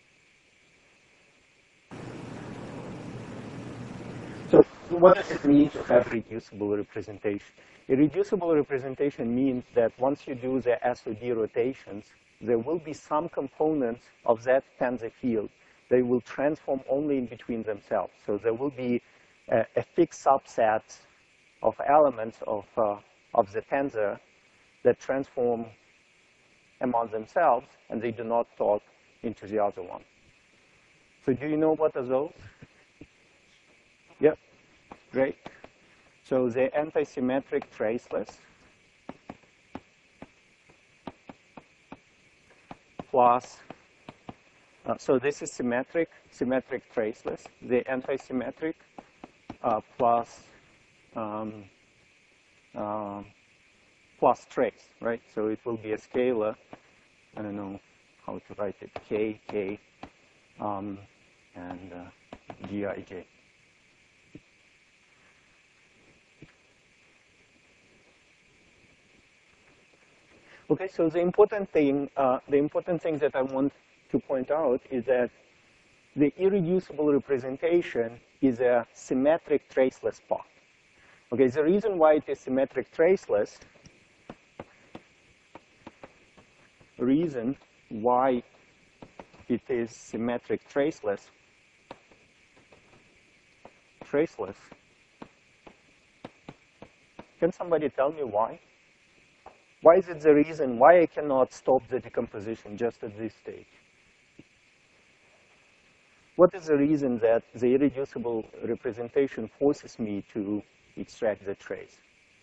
So what does it mean to have reducible representation? Irreducible representation means that once you do the SOD rotations, there will be some components of that tensor field. They will transform only in between themselves. So there will be a fixed subset of elements of the tensor that transform among themselves, and they do not talk into the other one. So do you know what are those? Yep, great. So the antisymmetric traceless plus, so this is symmetric traceless, the antisymmetric plus trace, right? So it will be a scalar. I don't know how to write it. K, and Dij. Okay, so the important thing that I want to point out is that the irreducible representation is a symmetric traceless part. Okay, the reason why it is symmetric traceless, can somebody tell me why? Why is it the reason why I cannot stop the decomposition just at this stage? What is the reason that the irreducible representation forces me to extract the trace?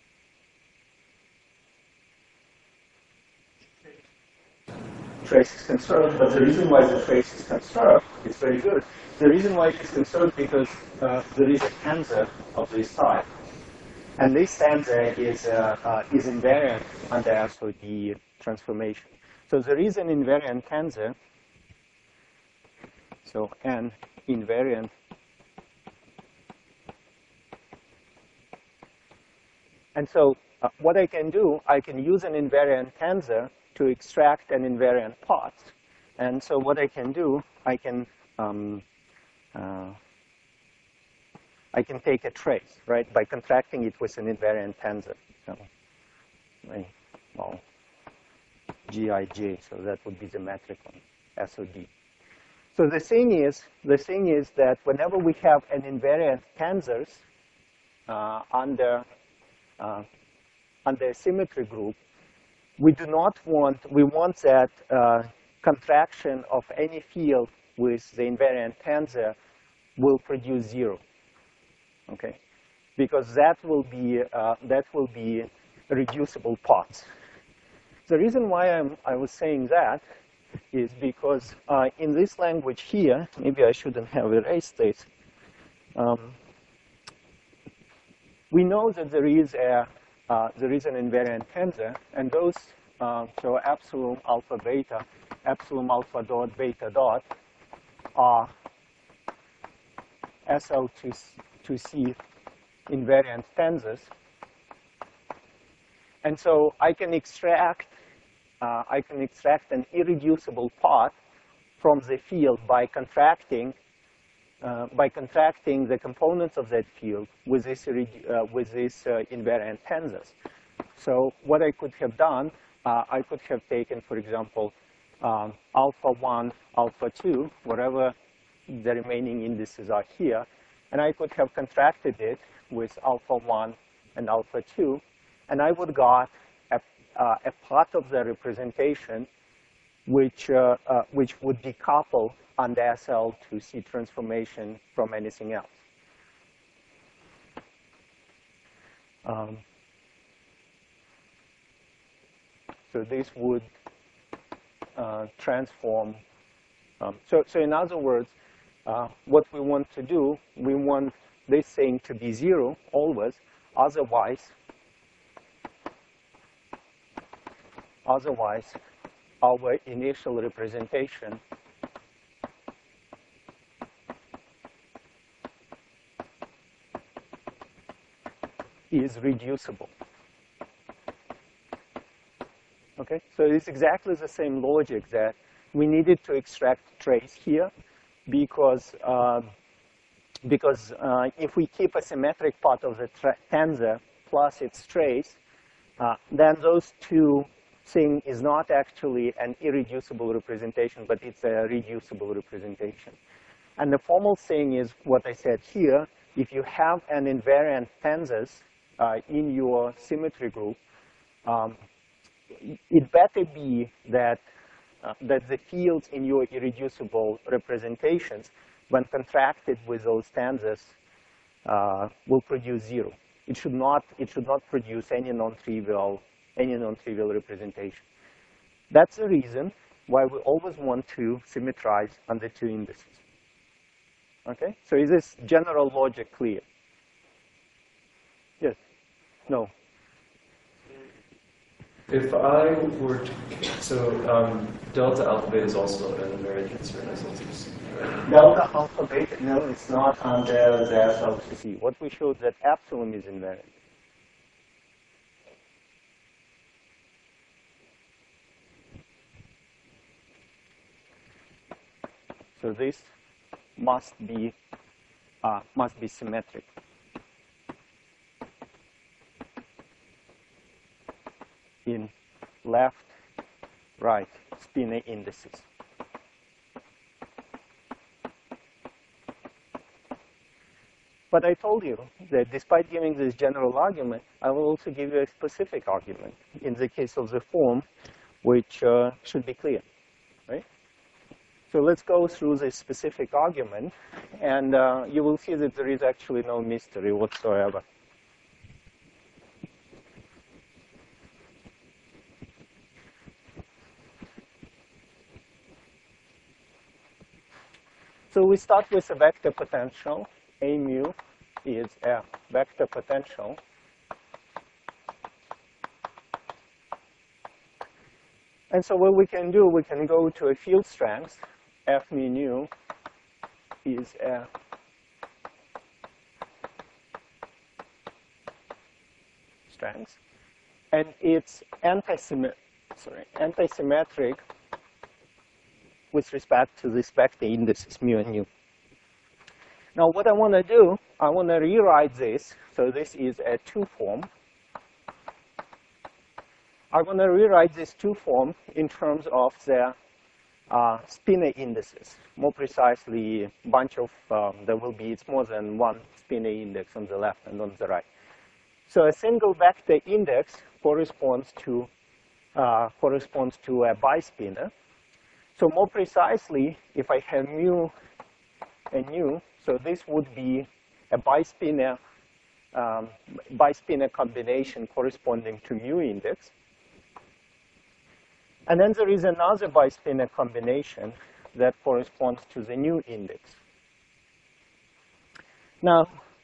Trace is conserved, but the reason why the trace is conserved is very good. The reason why it is conserved because there is a tensor of this type. And this tensor is invariant under SOD transformation. So there is an invariant tensor, so an invariant and so what I can do, I can use an invariant tensor to extract an invariant part. And so what I can do, I can I can take a trace, right, by contracting it with an invariant tensor. So, well, Gij, so that would be the metric on SOD. So the thing is that whenever we have an invariant tensors under a symmetry group, we want that contraction of any field with the invariant tensor will produce 0. Okay, because that will be reducible pots. The reason why I was saying that is because in this language here, maybe I shouldn't have erased this. We know that there is an invariant tensor, and those so epsilon alpha beta, epsilon alpha dot beta dot are SL2C invariant tensors. And so I can extract an irreducible part from the field by contracting the components of that field with this invariant tensors. So what I could have done, I could have taken, for example, alpha 1, alpha 2, whatever the remaining indices are here, and I could have contracted it with alpha 1 and alpha 2, and I would got a part of the representation which would decouple under SL to C transformation from anything else. So this would transform. So in other words, what we want to do, we want this thing to be 0 always. Otherwise, our initial representation is reducible. Okay, so it's exactly the same logic that we needed to extract trace here, because if we keep a symmetric part of the tensor plus its trace, then those two things is not actually an irreducible representation, but it's a reducible representation. And the formal thing is what I said here. If you have an invariant tensors in your symmetry group, it better be that the fields in your irreducible representations, when contracted with those tensors, will produce 0. It should not produce any non-trivial representation. That's the reason why we always want to symmetrize under two indices. Okay, so is this general logic clear? Yes. No. If I were to, so delta alpha beta is also an invariant tensor in SL2C, right? Delta alpha beta, no, it's not under the SL2C. What we showed that epsilon is invariant. So this must be symmetric. In left, right spinor indices. But I told you that despite giving this general argument, I will also give you a specific argument in the case of the form, which should be clear, right? So let's go through this specific argument, and you will see that there is actually no mystery whatsoever. So we start with a vector potential. A mu is a vector potential. And so what we can do, we can go to a field strength. F mu nu is a strength, and it's antisymmetric with respect to this vector indices mu and nu. Now what I want to do, I want to rewrite this. So this is a 2 form. I want to rewrite this 2 form in terms of the spinor indices. More precisely, bunch of, it's more than one spinor index on the left and on the right. So a single vector index corresponds to a bispinor. So more precisely, if I have mu and nu, so this would be a bispinor combination corresponding to mu index. And then there is another bispinor combination that corresponds to the nu index. Now,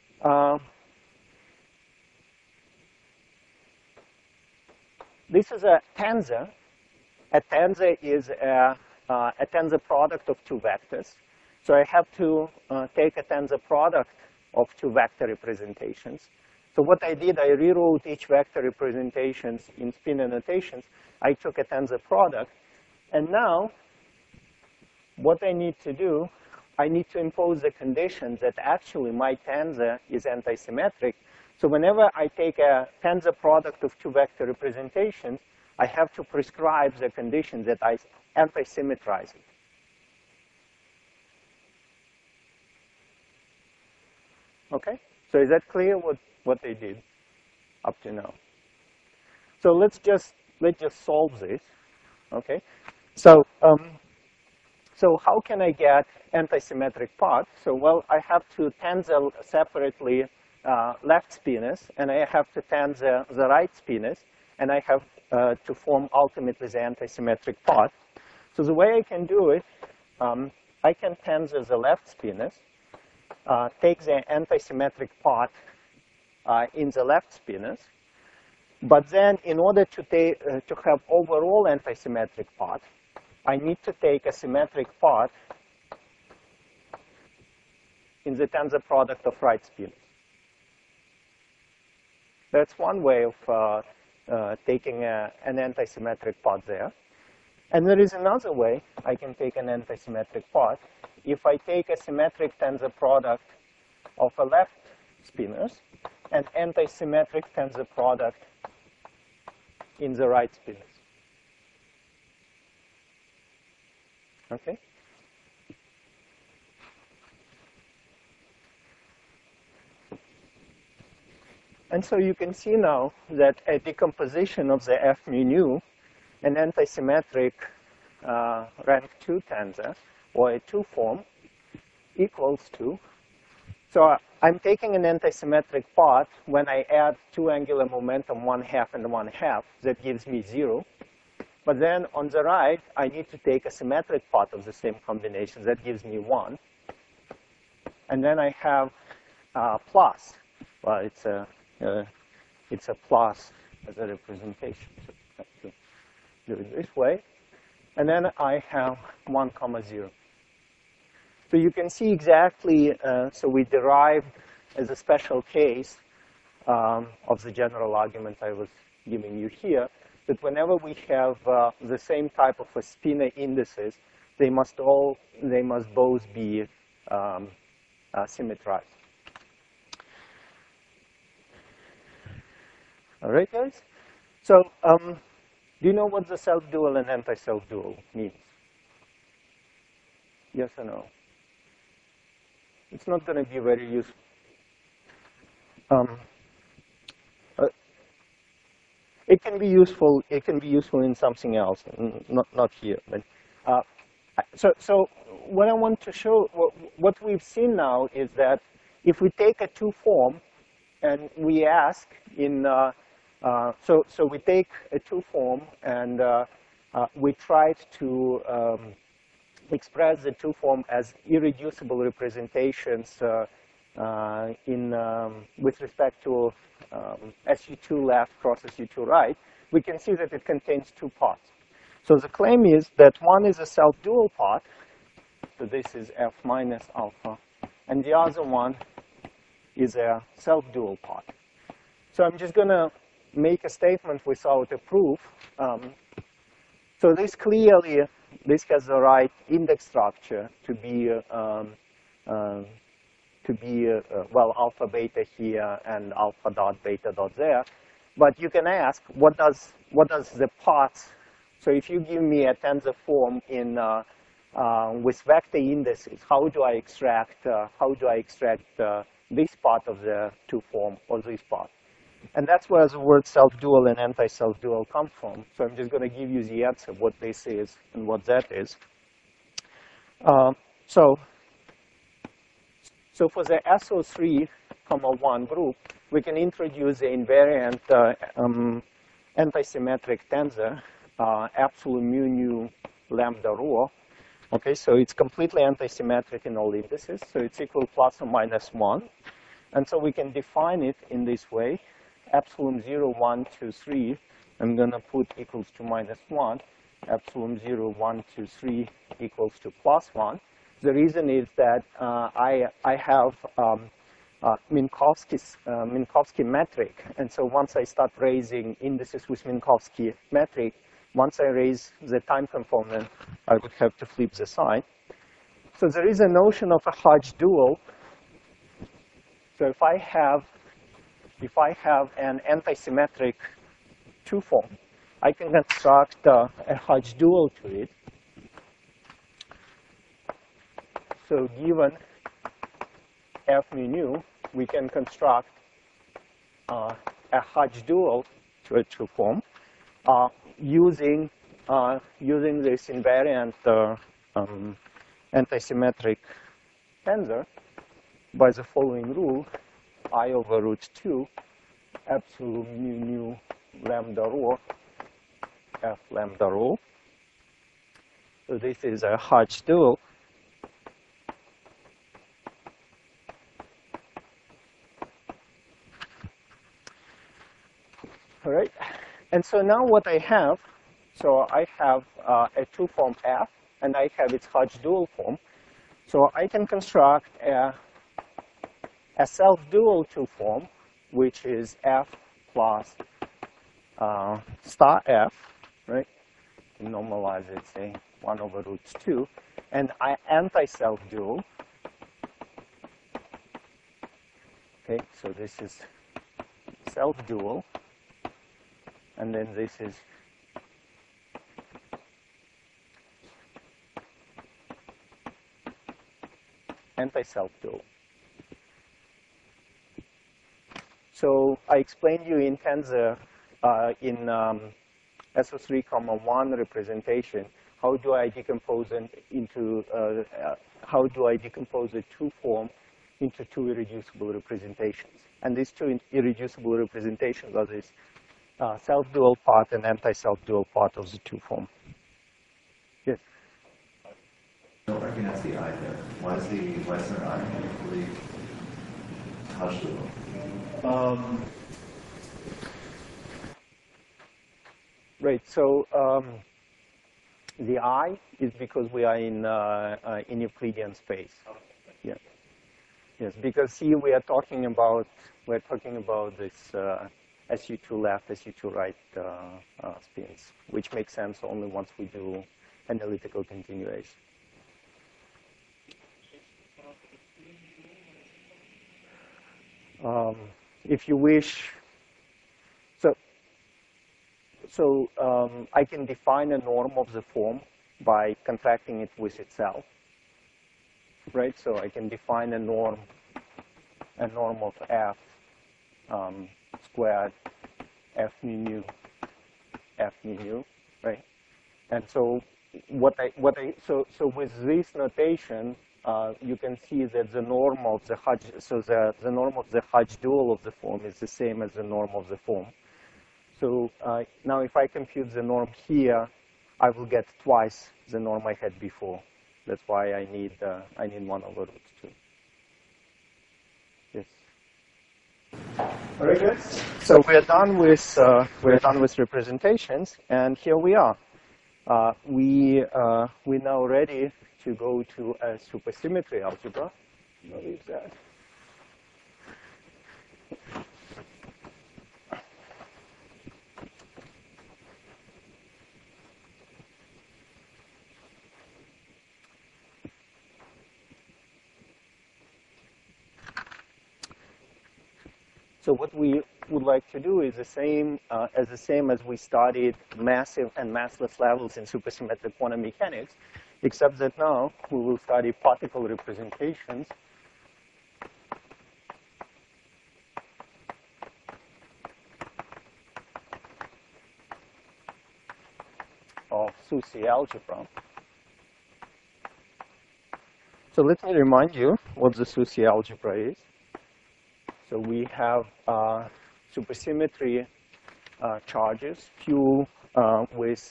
this is a tensor. A tensor is a tensor product of 2 vectors. So I have to take a tensor product of 2 vector representations. So what I did, I rewrote each vector representations in spinor notations. I took a tensor product. And now, what I need to do, I need to impose the condition that actually my tensor is antisymmetric. So whenever I take a tensor product of 2 vector representations, I have to prescribe the condition that I antisymmetrize it. Okay? So is that clear what they did up to now? So let's just solve this. Okay? So so how can I get antisymmetric part? So well, I have to tensor separately left spinors, and I have to tensor the right spinors, and I have to form ultimately the antisymmetric part. So the way I can do it, I can tensor the left spinors, take the antisymmetric part in the left spinors, but then in order to have overall antisymmetric part, I need to take a symmetric part in the tensor product of right spinors. That's one way of taking an antisymmetric part there. And there is another way I can take an antisymmetric part. If I take a symmetric tensor product of a left spinors and antisymmetric tensor product in the right spinors. Okay? And so you can see now that a decomposition of the F mu nu, an antisymmetric rank 2 tensor, or a 2 form, equals to. So I'm taking an antisymmetric part when I add 2 angular momentum 1/2 and 1/2. That gives me 0. But then on the right, I need to take a symmetric part of the same combination. That gives me 1. And then I have plus. Well, it's a plus as a representation. So I have to do it this way. And then I have 1, 0. So you can see exactly, so we derived as a special case of the general argument I was giving you here, that whenever we have the same type of a spinor indices, they must both be symmetrized. All right, guys? So do you know what the self-dual and anti-self-dual means? Yes or no? It's not going to be very useful. It can be useful. It can be useful in something else, not here. But so what I want to show, what we've seen now is that if we take a 2 form and we ask in so we take a 2 form and we tried to express the 2 form as irreducible representations with respect to SU2 left cross SU2 right, we can see that it contains 2 parts. So the claim is that one is a self-dual part, so this is F minus alpha, and the other one is a self-dual part. So I'm just going to make a statement without a proof. So this has the right index structure to be to be, well, alpha beta here and alpha dot beta dot there. But you can ask, what does the parts, so if you give me a tensor form in, with vector indices, how do I extract this part of the two form or this part? And that's where the word self-dual and anti-self-dual come from. So I'm just going to give you the answer, what this is and what that is. So for the SO3, 1 group, we can introduce the invariant antisymmetric tensor, absolute mu nu lambda rho. Okay, so it's completely antisymmetric in all indices, so it's equal plus or minus 1. And so we can define it in this way. Epsilon 0, 1, 2, 3, I'm going to put equals to minus 1. Epsilon 0, 1, 2, 3 equals to plus 1. The reason is that I have Minkowski metric. And so once I start raising indices with Minkowski metric, once I raise the time component, I would have to flip the sign. So there is a notion of a Hodge dual. So if I have an antisymmetric two form, I can construct a Hodge dual to it. So given F mu nu, we can construct a Hodge dual to a two form using this invariant antisymmetric tensor by the following rule: I over root 2 epsilon mu nu lambda rho F lambda rho. So this is a Hodge dual. All right, and so now what I have, so I have a two form F, and I have its Hodge dual form. So I can construct a self-dual two form, which is F plus star F, right? You normalize it, say 1 over root 2, and anti-self-dual. Okay, so this is self-dual, and then this is anti-self-dual. So I explained you in tensor in SO3, 1 representation. How do I decompose how do I decompose a two form into two irreducible representations? And these two irreducible representations are this self-dual part and anti-self-dual part of the two form. Yes. No, recognize the I there. Why is there an I equally Hodge dual? Right. So the I is because we are in Euclidean space. Yeah. Yes. Because here we are talking about this SU2 left, SU2 right spins, which makes sense only once we do analytical continuation. If you wish, so I can define a norm of the form by contracting it with itself, right? So I can define a norm of F squared F mu nu, right? And so so with this notation, you can see that the norm of the Hodge, so the norm of the Hodge dual of the form is the same as the norm of the form. So now if I compute the norm here, I will get twice the norm I had before. That's why I need 1 over root 2. Yes. All right, guys. So we're done with representations, and here we are. We're now ready to go to a supersymmetry algebra. What is that? So what we would like to do is the same as we studied massive and massless levels in supersymmetric quantum mechanics, except that now we will study particle representations of Soucy algebra. So let me remind you what the Soucy algebra is. So we have supersymmetry charges, Q with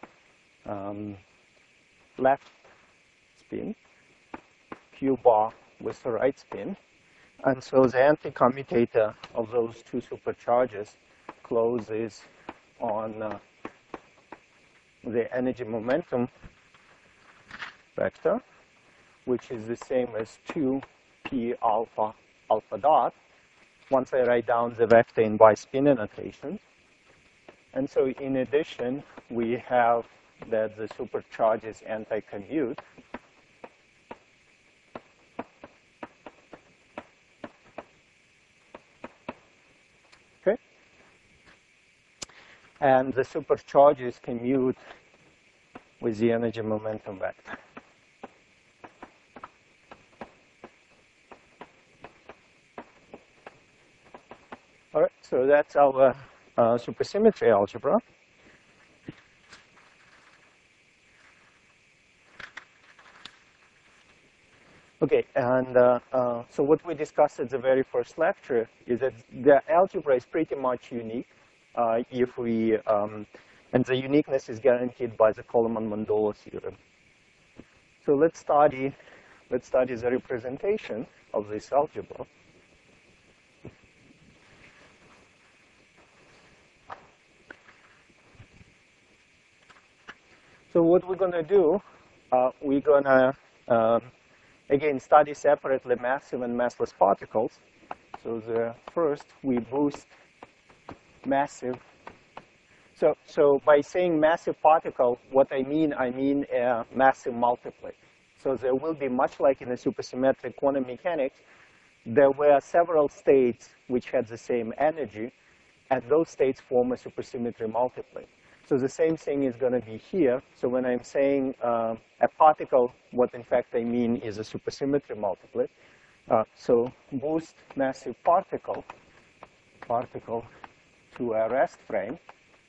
left spin, Q bar with the right spin. And so the anti-commutator of those two supercharges closes on the energy momentum vector, which is the same as 2p alpha alpha dot, once I write down the vector in bispinor notation. And so in addition, we have that the supercharge is anti-commute. Okay? And the supercharges commute with the energy momentum vector. All right, so that's our supersymmetry algebra. Okay, and so what we discussed at the very first lecture is that the algebra is pretty much unique if we, and the uniqueness is guaranteed by the Coleman-Mandola theorem. So let's study the representation of this algebra. So what we're going to do, we're going to, again, study separately massive and massless particles. So first, we boost massive. So by saying massive particle, what I mean a massive multiplet. So there will be, much like in the supersymmetric quantum mechanics, there were several states which had the same energy, and those states form a supersymmetry multiplet. So the same thing is going to be here. So when I'm saying a particle, what in fact I mean is a supersymmetry multiplet. So boost massive particle to a rest frame.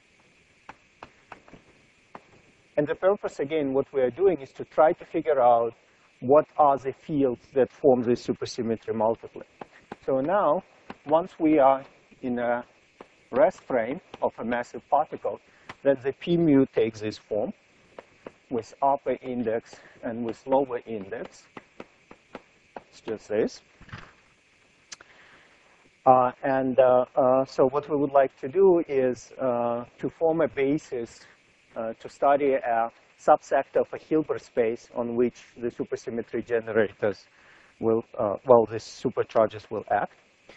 And the purpose, again, what we are doing is to try to figure out what are the fields that form this supersymmetry multiplet. So now, once we are in a rest frame of a massive particle, then the p mu takes this form with upper index and with lower index. It's just this. So what we would like to do is to form a basis to study a subsector of a Hilbert space on which the supersymmetry generators will, the supercharges will act.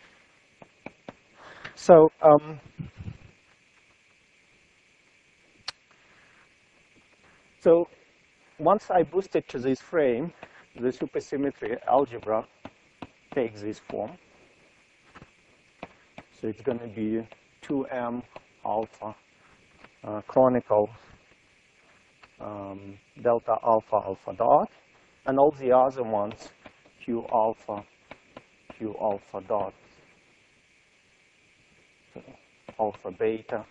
So So once I boost it to this frame, the supersymmetry algebra takes this form. So it's going to be 2m alpha chronicle delta alpha alpha dot, and all the other ones q alpha dot, so alpha beta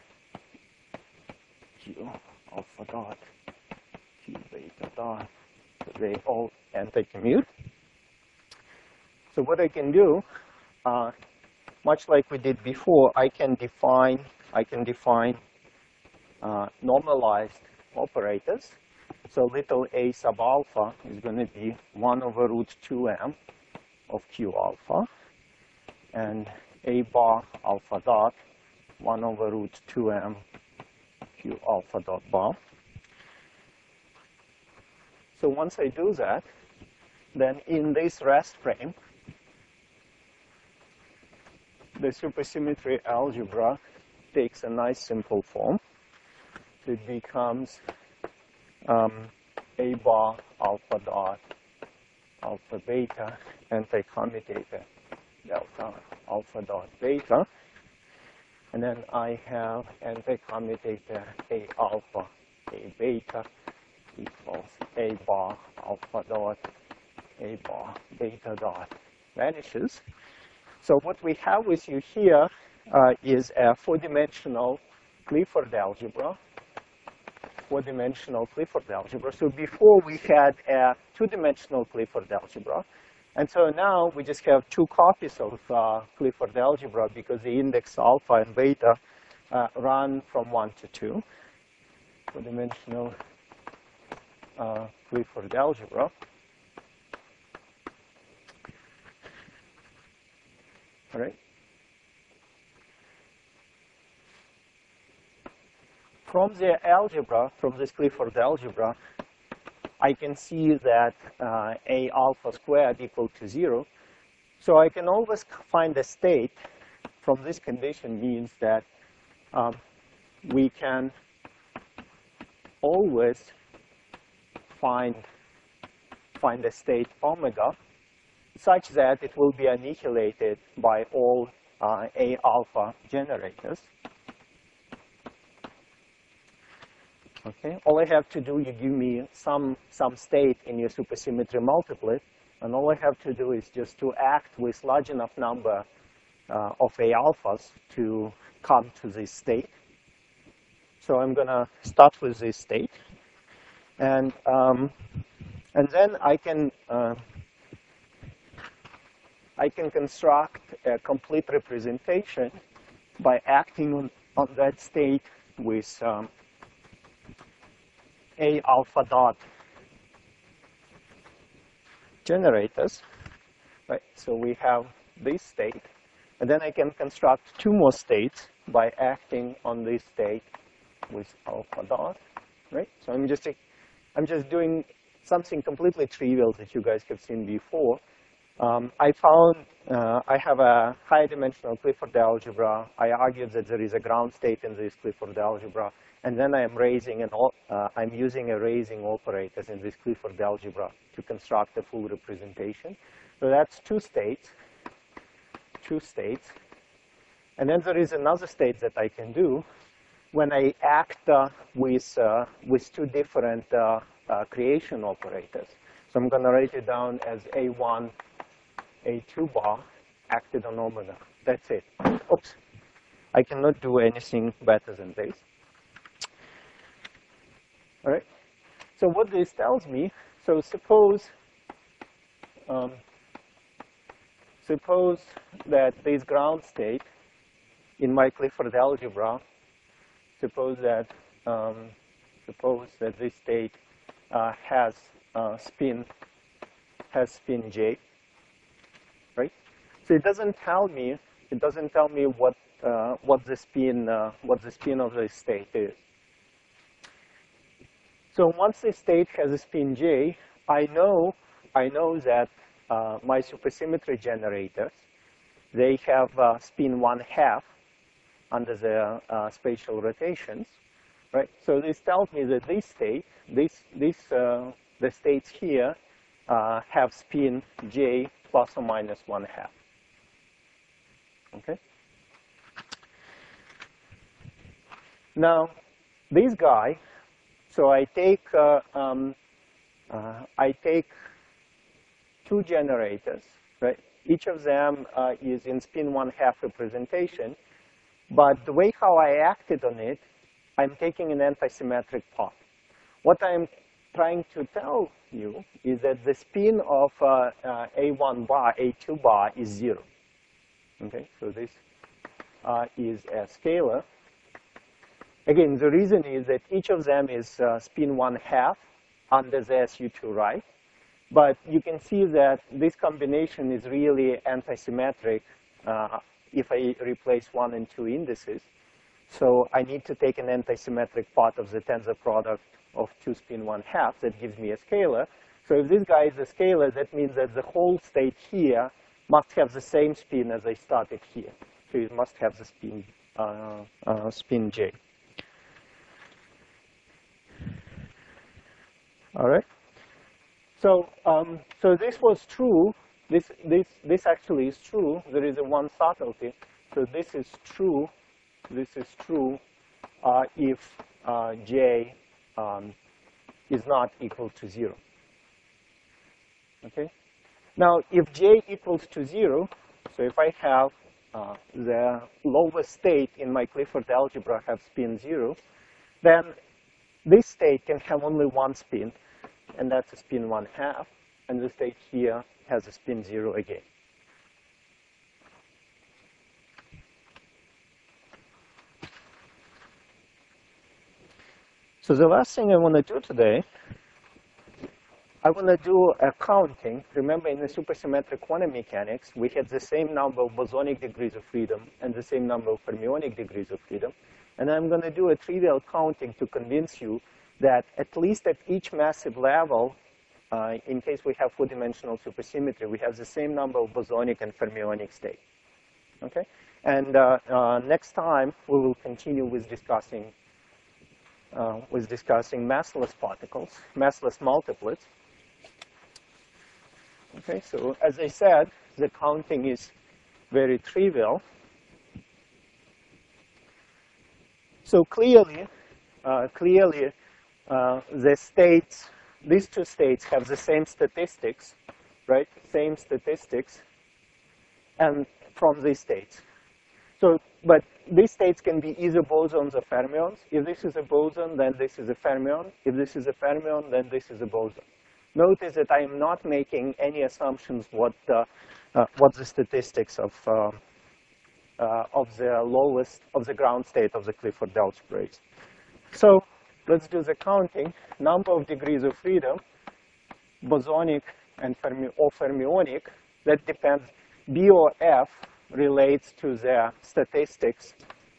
q alpha dot q beta dot. So they all anti-commute. So what I can do, much like we did before, I can define normalized operators. So little a sub alpha is going to be 1 over root 2m of q alpha, and a bar alpha dot 1 over root 2m q alpha dot bar. So once I do that, then in this rest frame, the supersymmetry algebra takes a nice simple form. So it becomes a bar alpha dot alpha beta anti-commutator delta alpha dot beta. And then I have anti-commutator A alpha, A beta equals A bar alpha dot A bar beta dot vanishes. So what we have with you here is a four-dimensional Clifford algebra. Four-dimensional Clifford algebra. So before we had a two-dimensional Clifford algebra. And so now we just have two copies of Clifford algebra because the index alpha and beta run from 1 to 2. Four-dimensional Clifford algebra. All right. From the algebra, from this Clifford algebra, I can see that A alpha squared equal to 0. So I can always find a state from this condition means that we can always find a state omega such that it will be annihilated by all A alpha generators. Okay, all I have to do, you give me some state in your supersymmetry multiplet, and all I have to do is just to act with large enough number of A alphas to come to this state. So I'm going to start with this state, and then I can construct a complete representation by acting on that state with A alpha dot generators, right? So we have this state, and then I can construct two more states by acting on this state with alpha dot, right? So I'm just doing something completely trivial that you guys have seen before. I found I have a high dimensional Clifford algebra. I argued that there is a ground state in this Clifford algebra. And then I am I'm using a raising operators in this Clifford algebra to construct a full representation. So that's two states. And then there is another state that I can do when I act with two different creation operators. So I'm going to write it down as A1, A2 bar acted on omega. That's it. Oops. I cannot do anything better than this. All right. So what this tells me, so suppose that this ground state in my Clifford algebra, suppose that this state has spin j, right? So it doesn't tell me what the spin of this state is. So once the state has a spin j, I know that my supersymmetry generators, they have spin 1/2 under the spatial rotations, right? So this tells me that this state, the states here have spin j plus or minus 1/2. Okay. Now this guy. So I take two generators, right? Each of them is in spin 1/2 representation, but the way how I acted on it, I'm taking an antisymmetric path. What I'm trying to tell you is that the spin of A1 bar, A2 bar is 0. Okay, so this is a scalar. Again, the reason is that each of them is spin 1/2 under the SU2 right. But you can see that this combination is really antisymmetric if I replace 1 and 2 indices. So I need to take an antisymmetric part of the tensor product of 2 spin 1/2. That gives me a scalar. So if this guy is a scalar, that means that the whole state here must have the same spin as I started here. So it must have the spin j. All right. So, so this was true this actually is true. There is a one subtlety. So this is true. This is true if j is not equal to 0. Okay. Now, if j equals to 0, so if I have the lowest state in my Clifford algebra have spin 0, then this state can have only one spin, and that's a spin 1/2, and the state here has a spin 0 again. So the last thing I want to do today, I want to do a counting. Remember, in the supersymmetric quantum mechanics, we had the same number of bosonic degrees of freedom and the same number of fermionic degrees of freedom. And I'm going to do a trivial counting to convince you that at least at each massive level, in case we have four-dimensional supersymmetry, we have the same number of bosonic and fermionic states. Okay? And next time, we will continue with discussing massless particles, massless multiplets. Okay, so as I said, the counting is very trivial. So clearly, the states, these two states have the same statistics, right? Same statistics, and from these states. So, but these states can be either bosons or fermions. If this is a boson, then this is a fermion. If this is a fermion, then this is a boson. Notice that I am not making any assumptions what the statistics of the lowest, of the ground state of the Clifford algebra is. So let's do the counting. Number of degrees of freedom, bosonic and fermionic, that depends, B or F relates to the statistics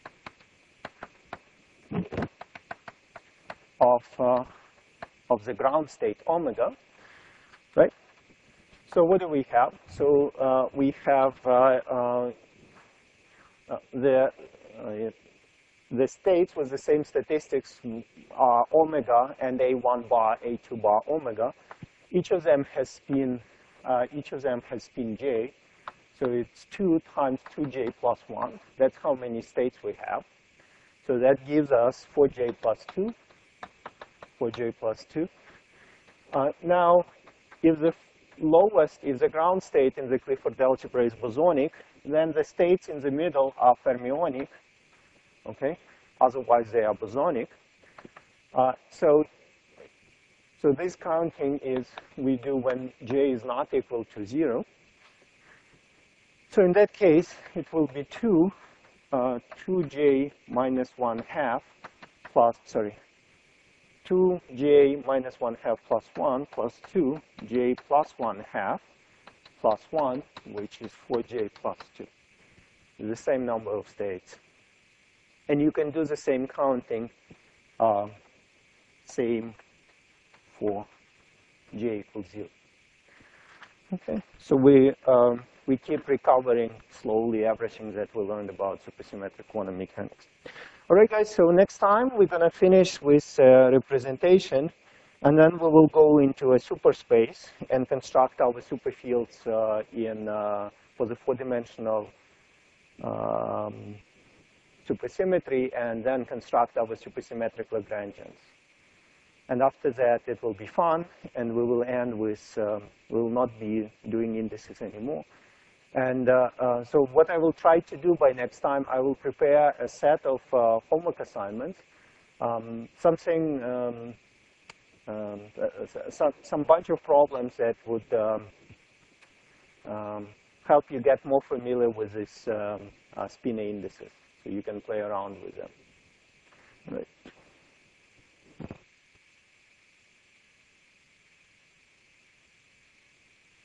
of the ground state omega, right? So what do we have? So we have the states with the same statistics are omega and A1 bar, A2 bar omega. Each of them has spin j. So it's 2 times 2j plus 1. That's how many states we have. So that gives us 4j plus 2. 4j plus 2. Now, if the lowest, if the ground state in the Clifford algebra is bosonic, then the states in the middle are fermionic. Okay? Otherwise, they are bosonic. So this counting is we do when j is not equal to 0. So in that case, it will be 2j minus 1/2 plus, 2j minus 1/2 plus 1 plus 2j plus 1/2 plus 1, which is 4j plus 2. The same number of states. And you can do the same counting, same for j equals 0. Okay, so we keep recovering slowly everything that we learned about supersymmetric quantum mechanics. All right, guys, so next time we're going to finish with representation, and then we will go into a superspace and construct our superfields for the four-dimensional supersymmetry, and then construct our supersymmetric Lagrangians. And after that, it will be fun, and we will end with, we will not be doing indices anymore. And so what I will try to do by next time, I will prepare a set of homework assignments, some bunch of problems that would help you get more familiar with these spinor indices, so you can play around with them.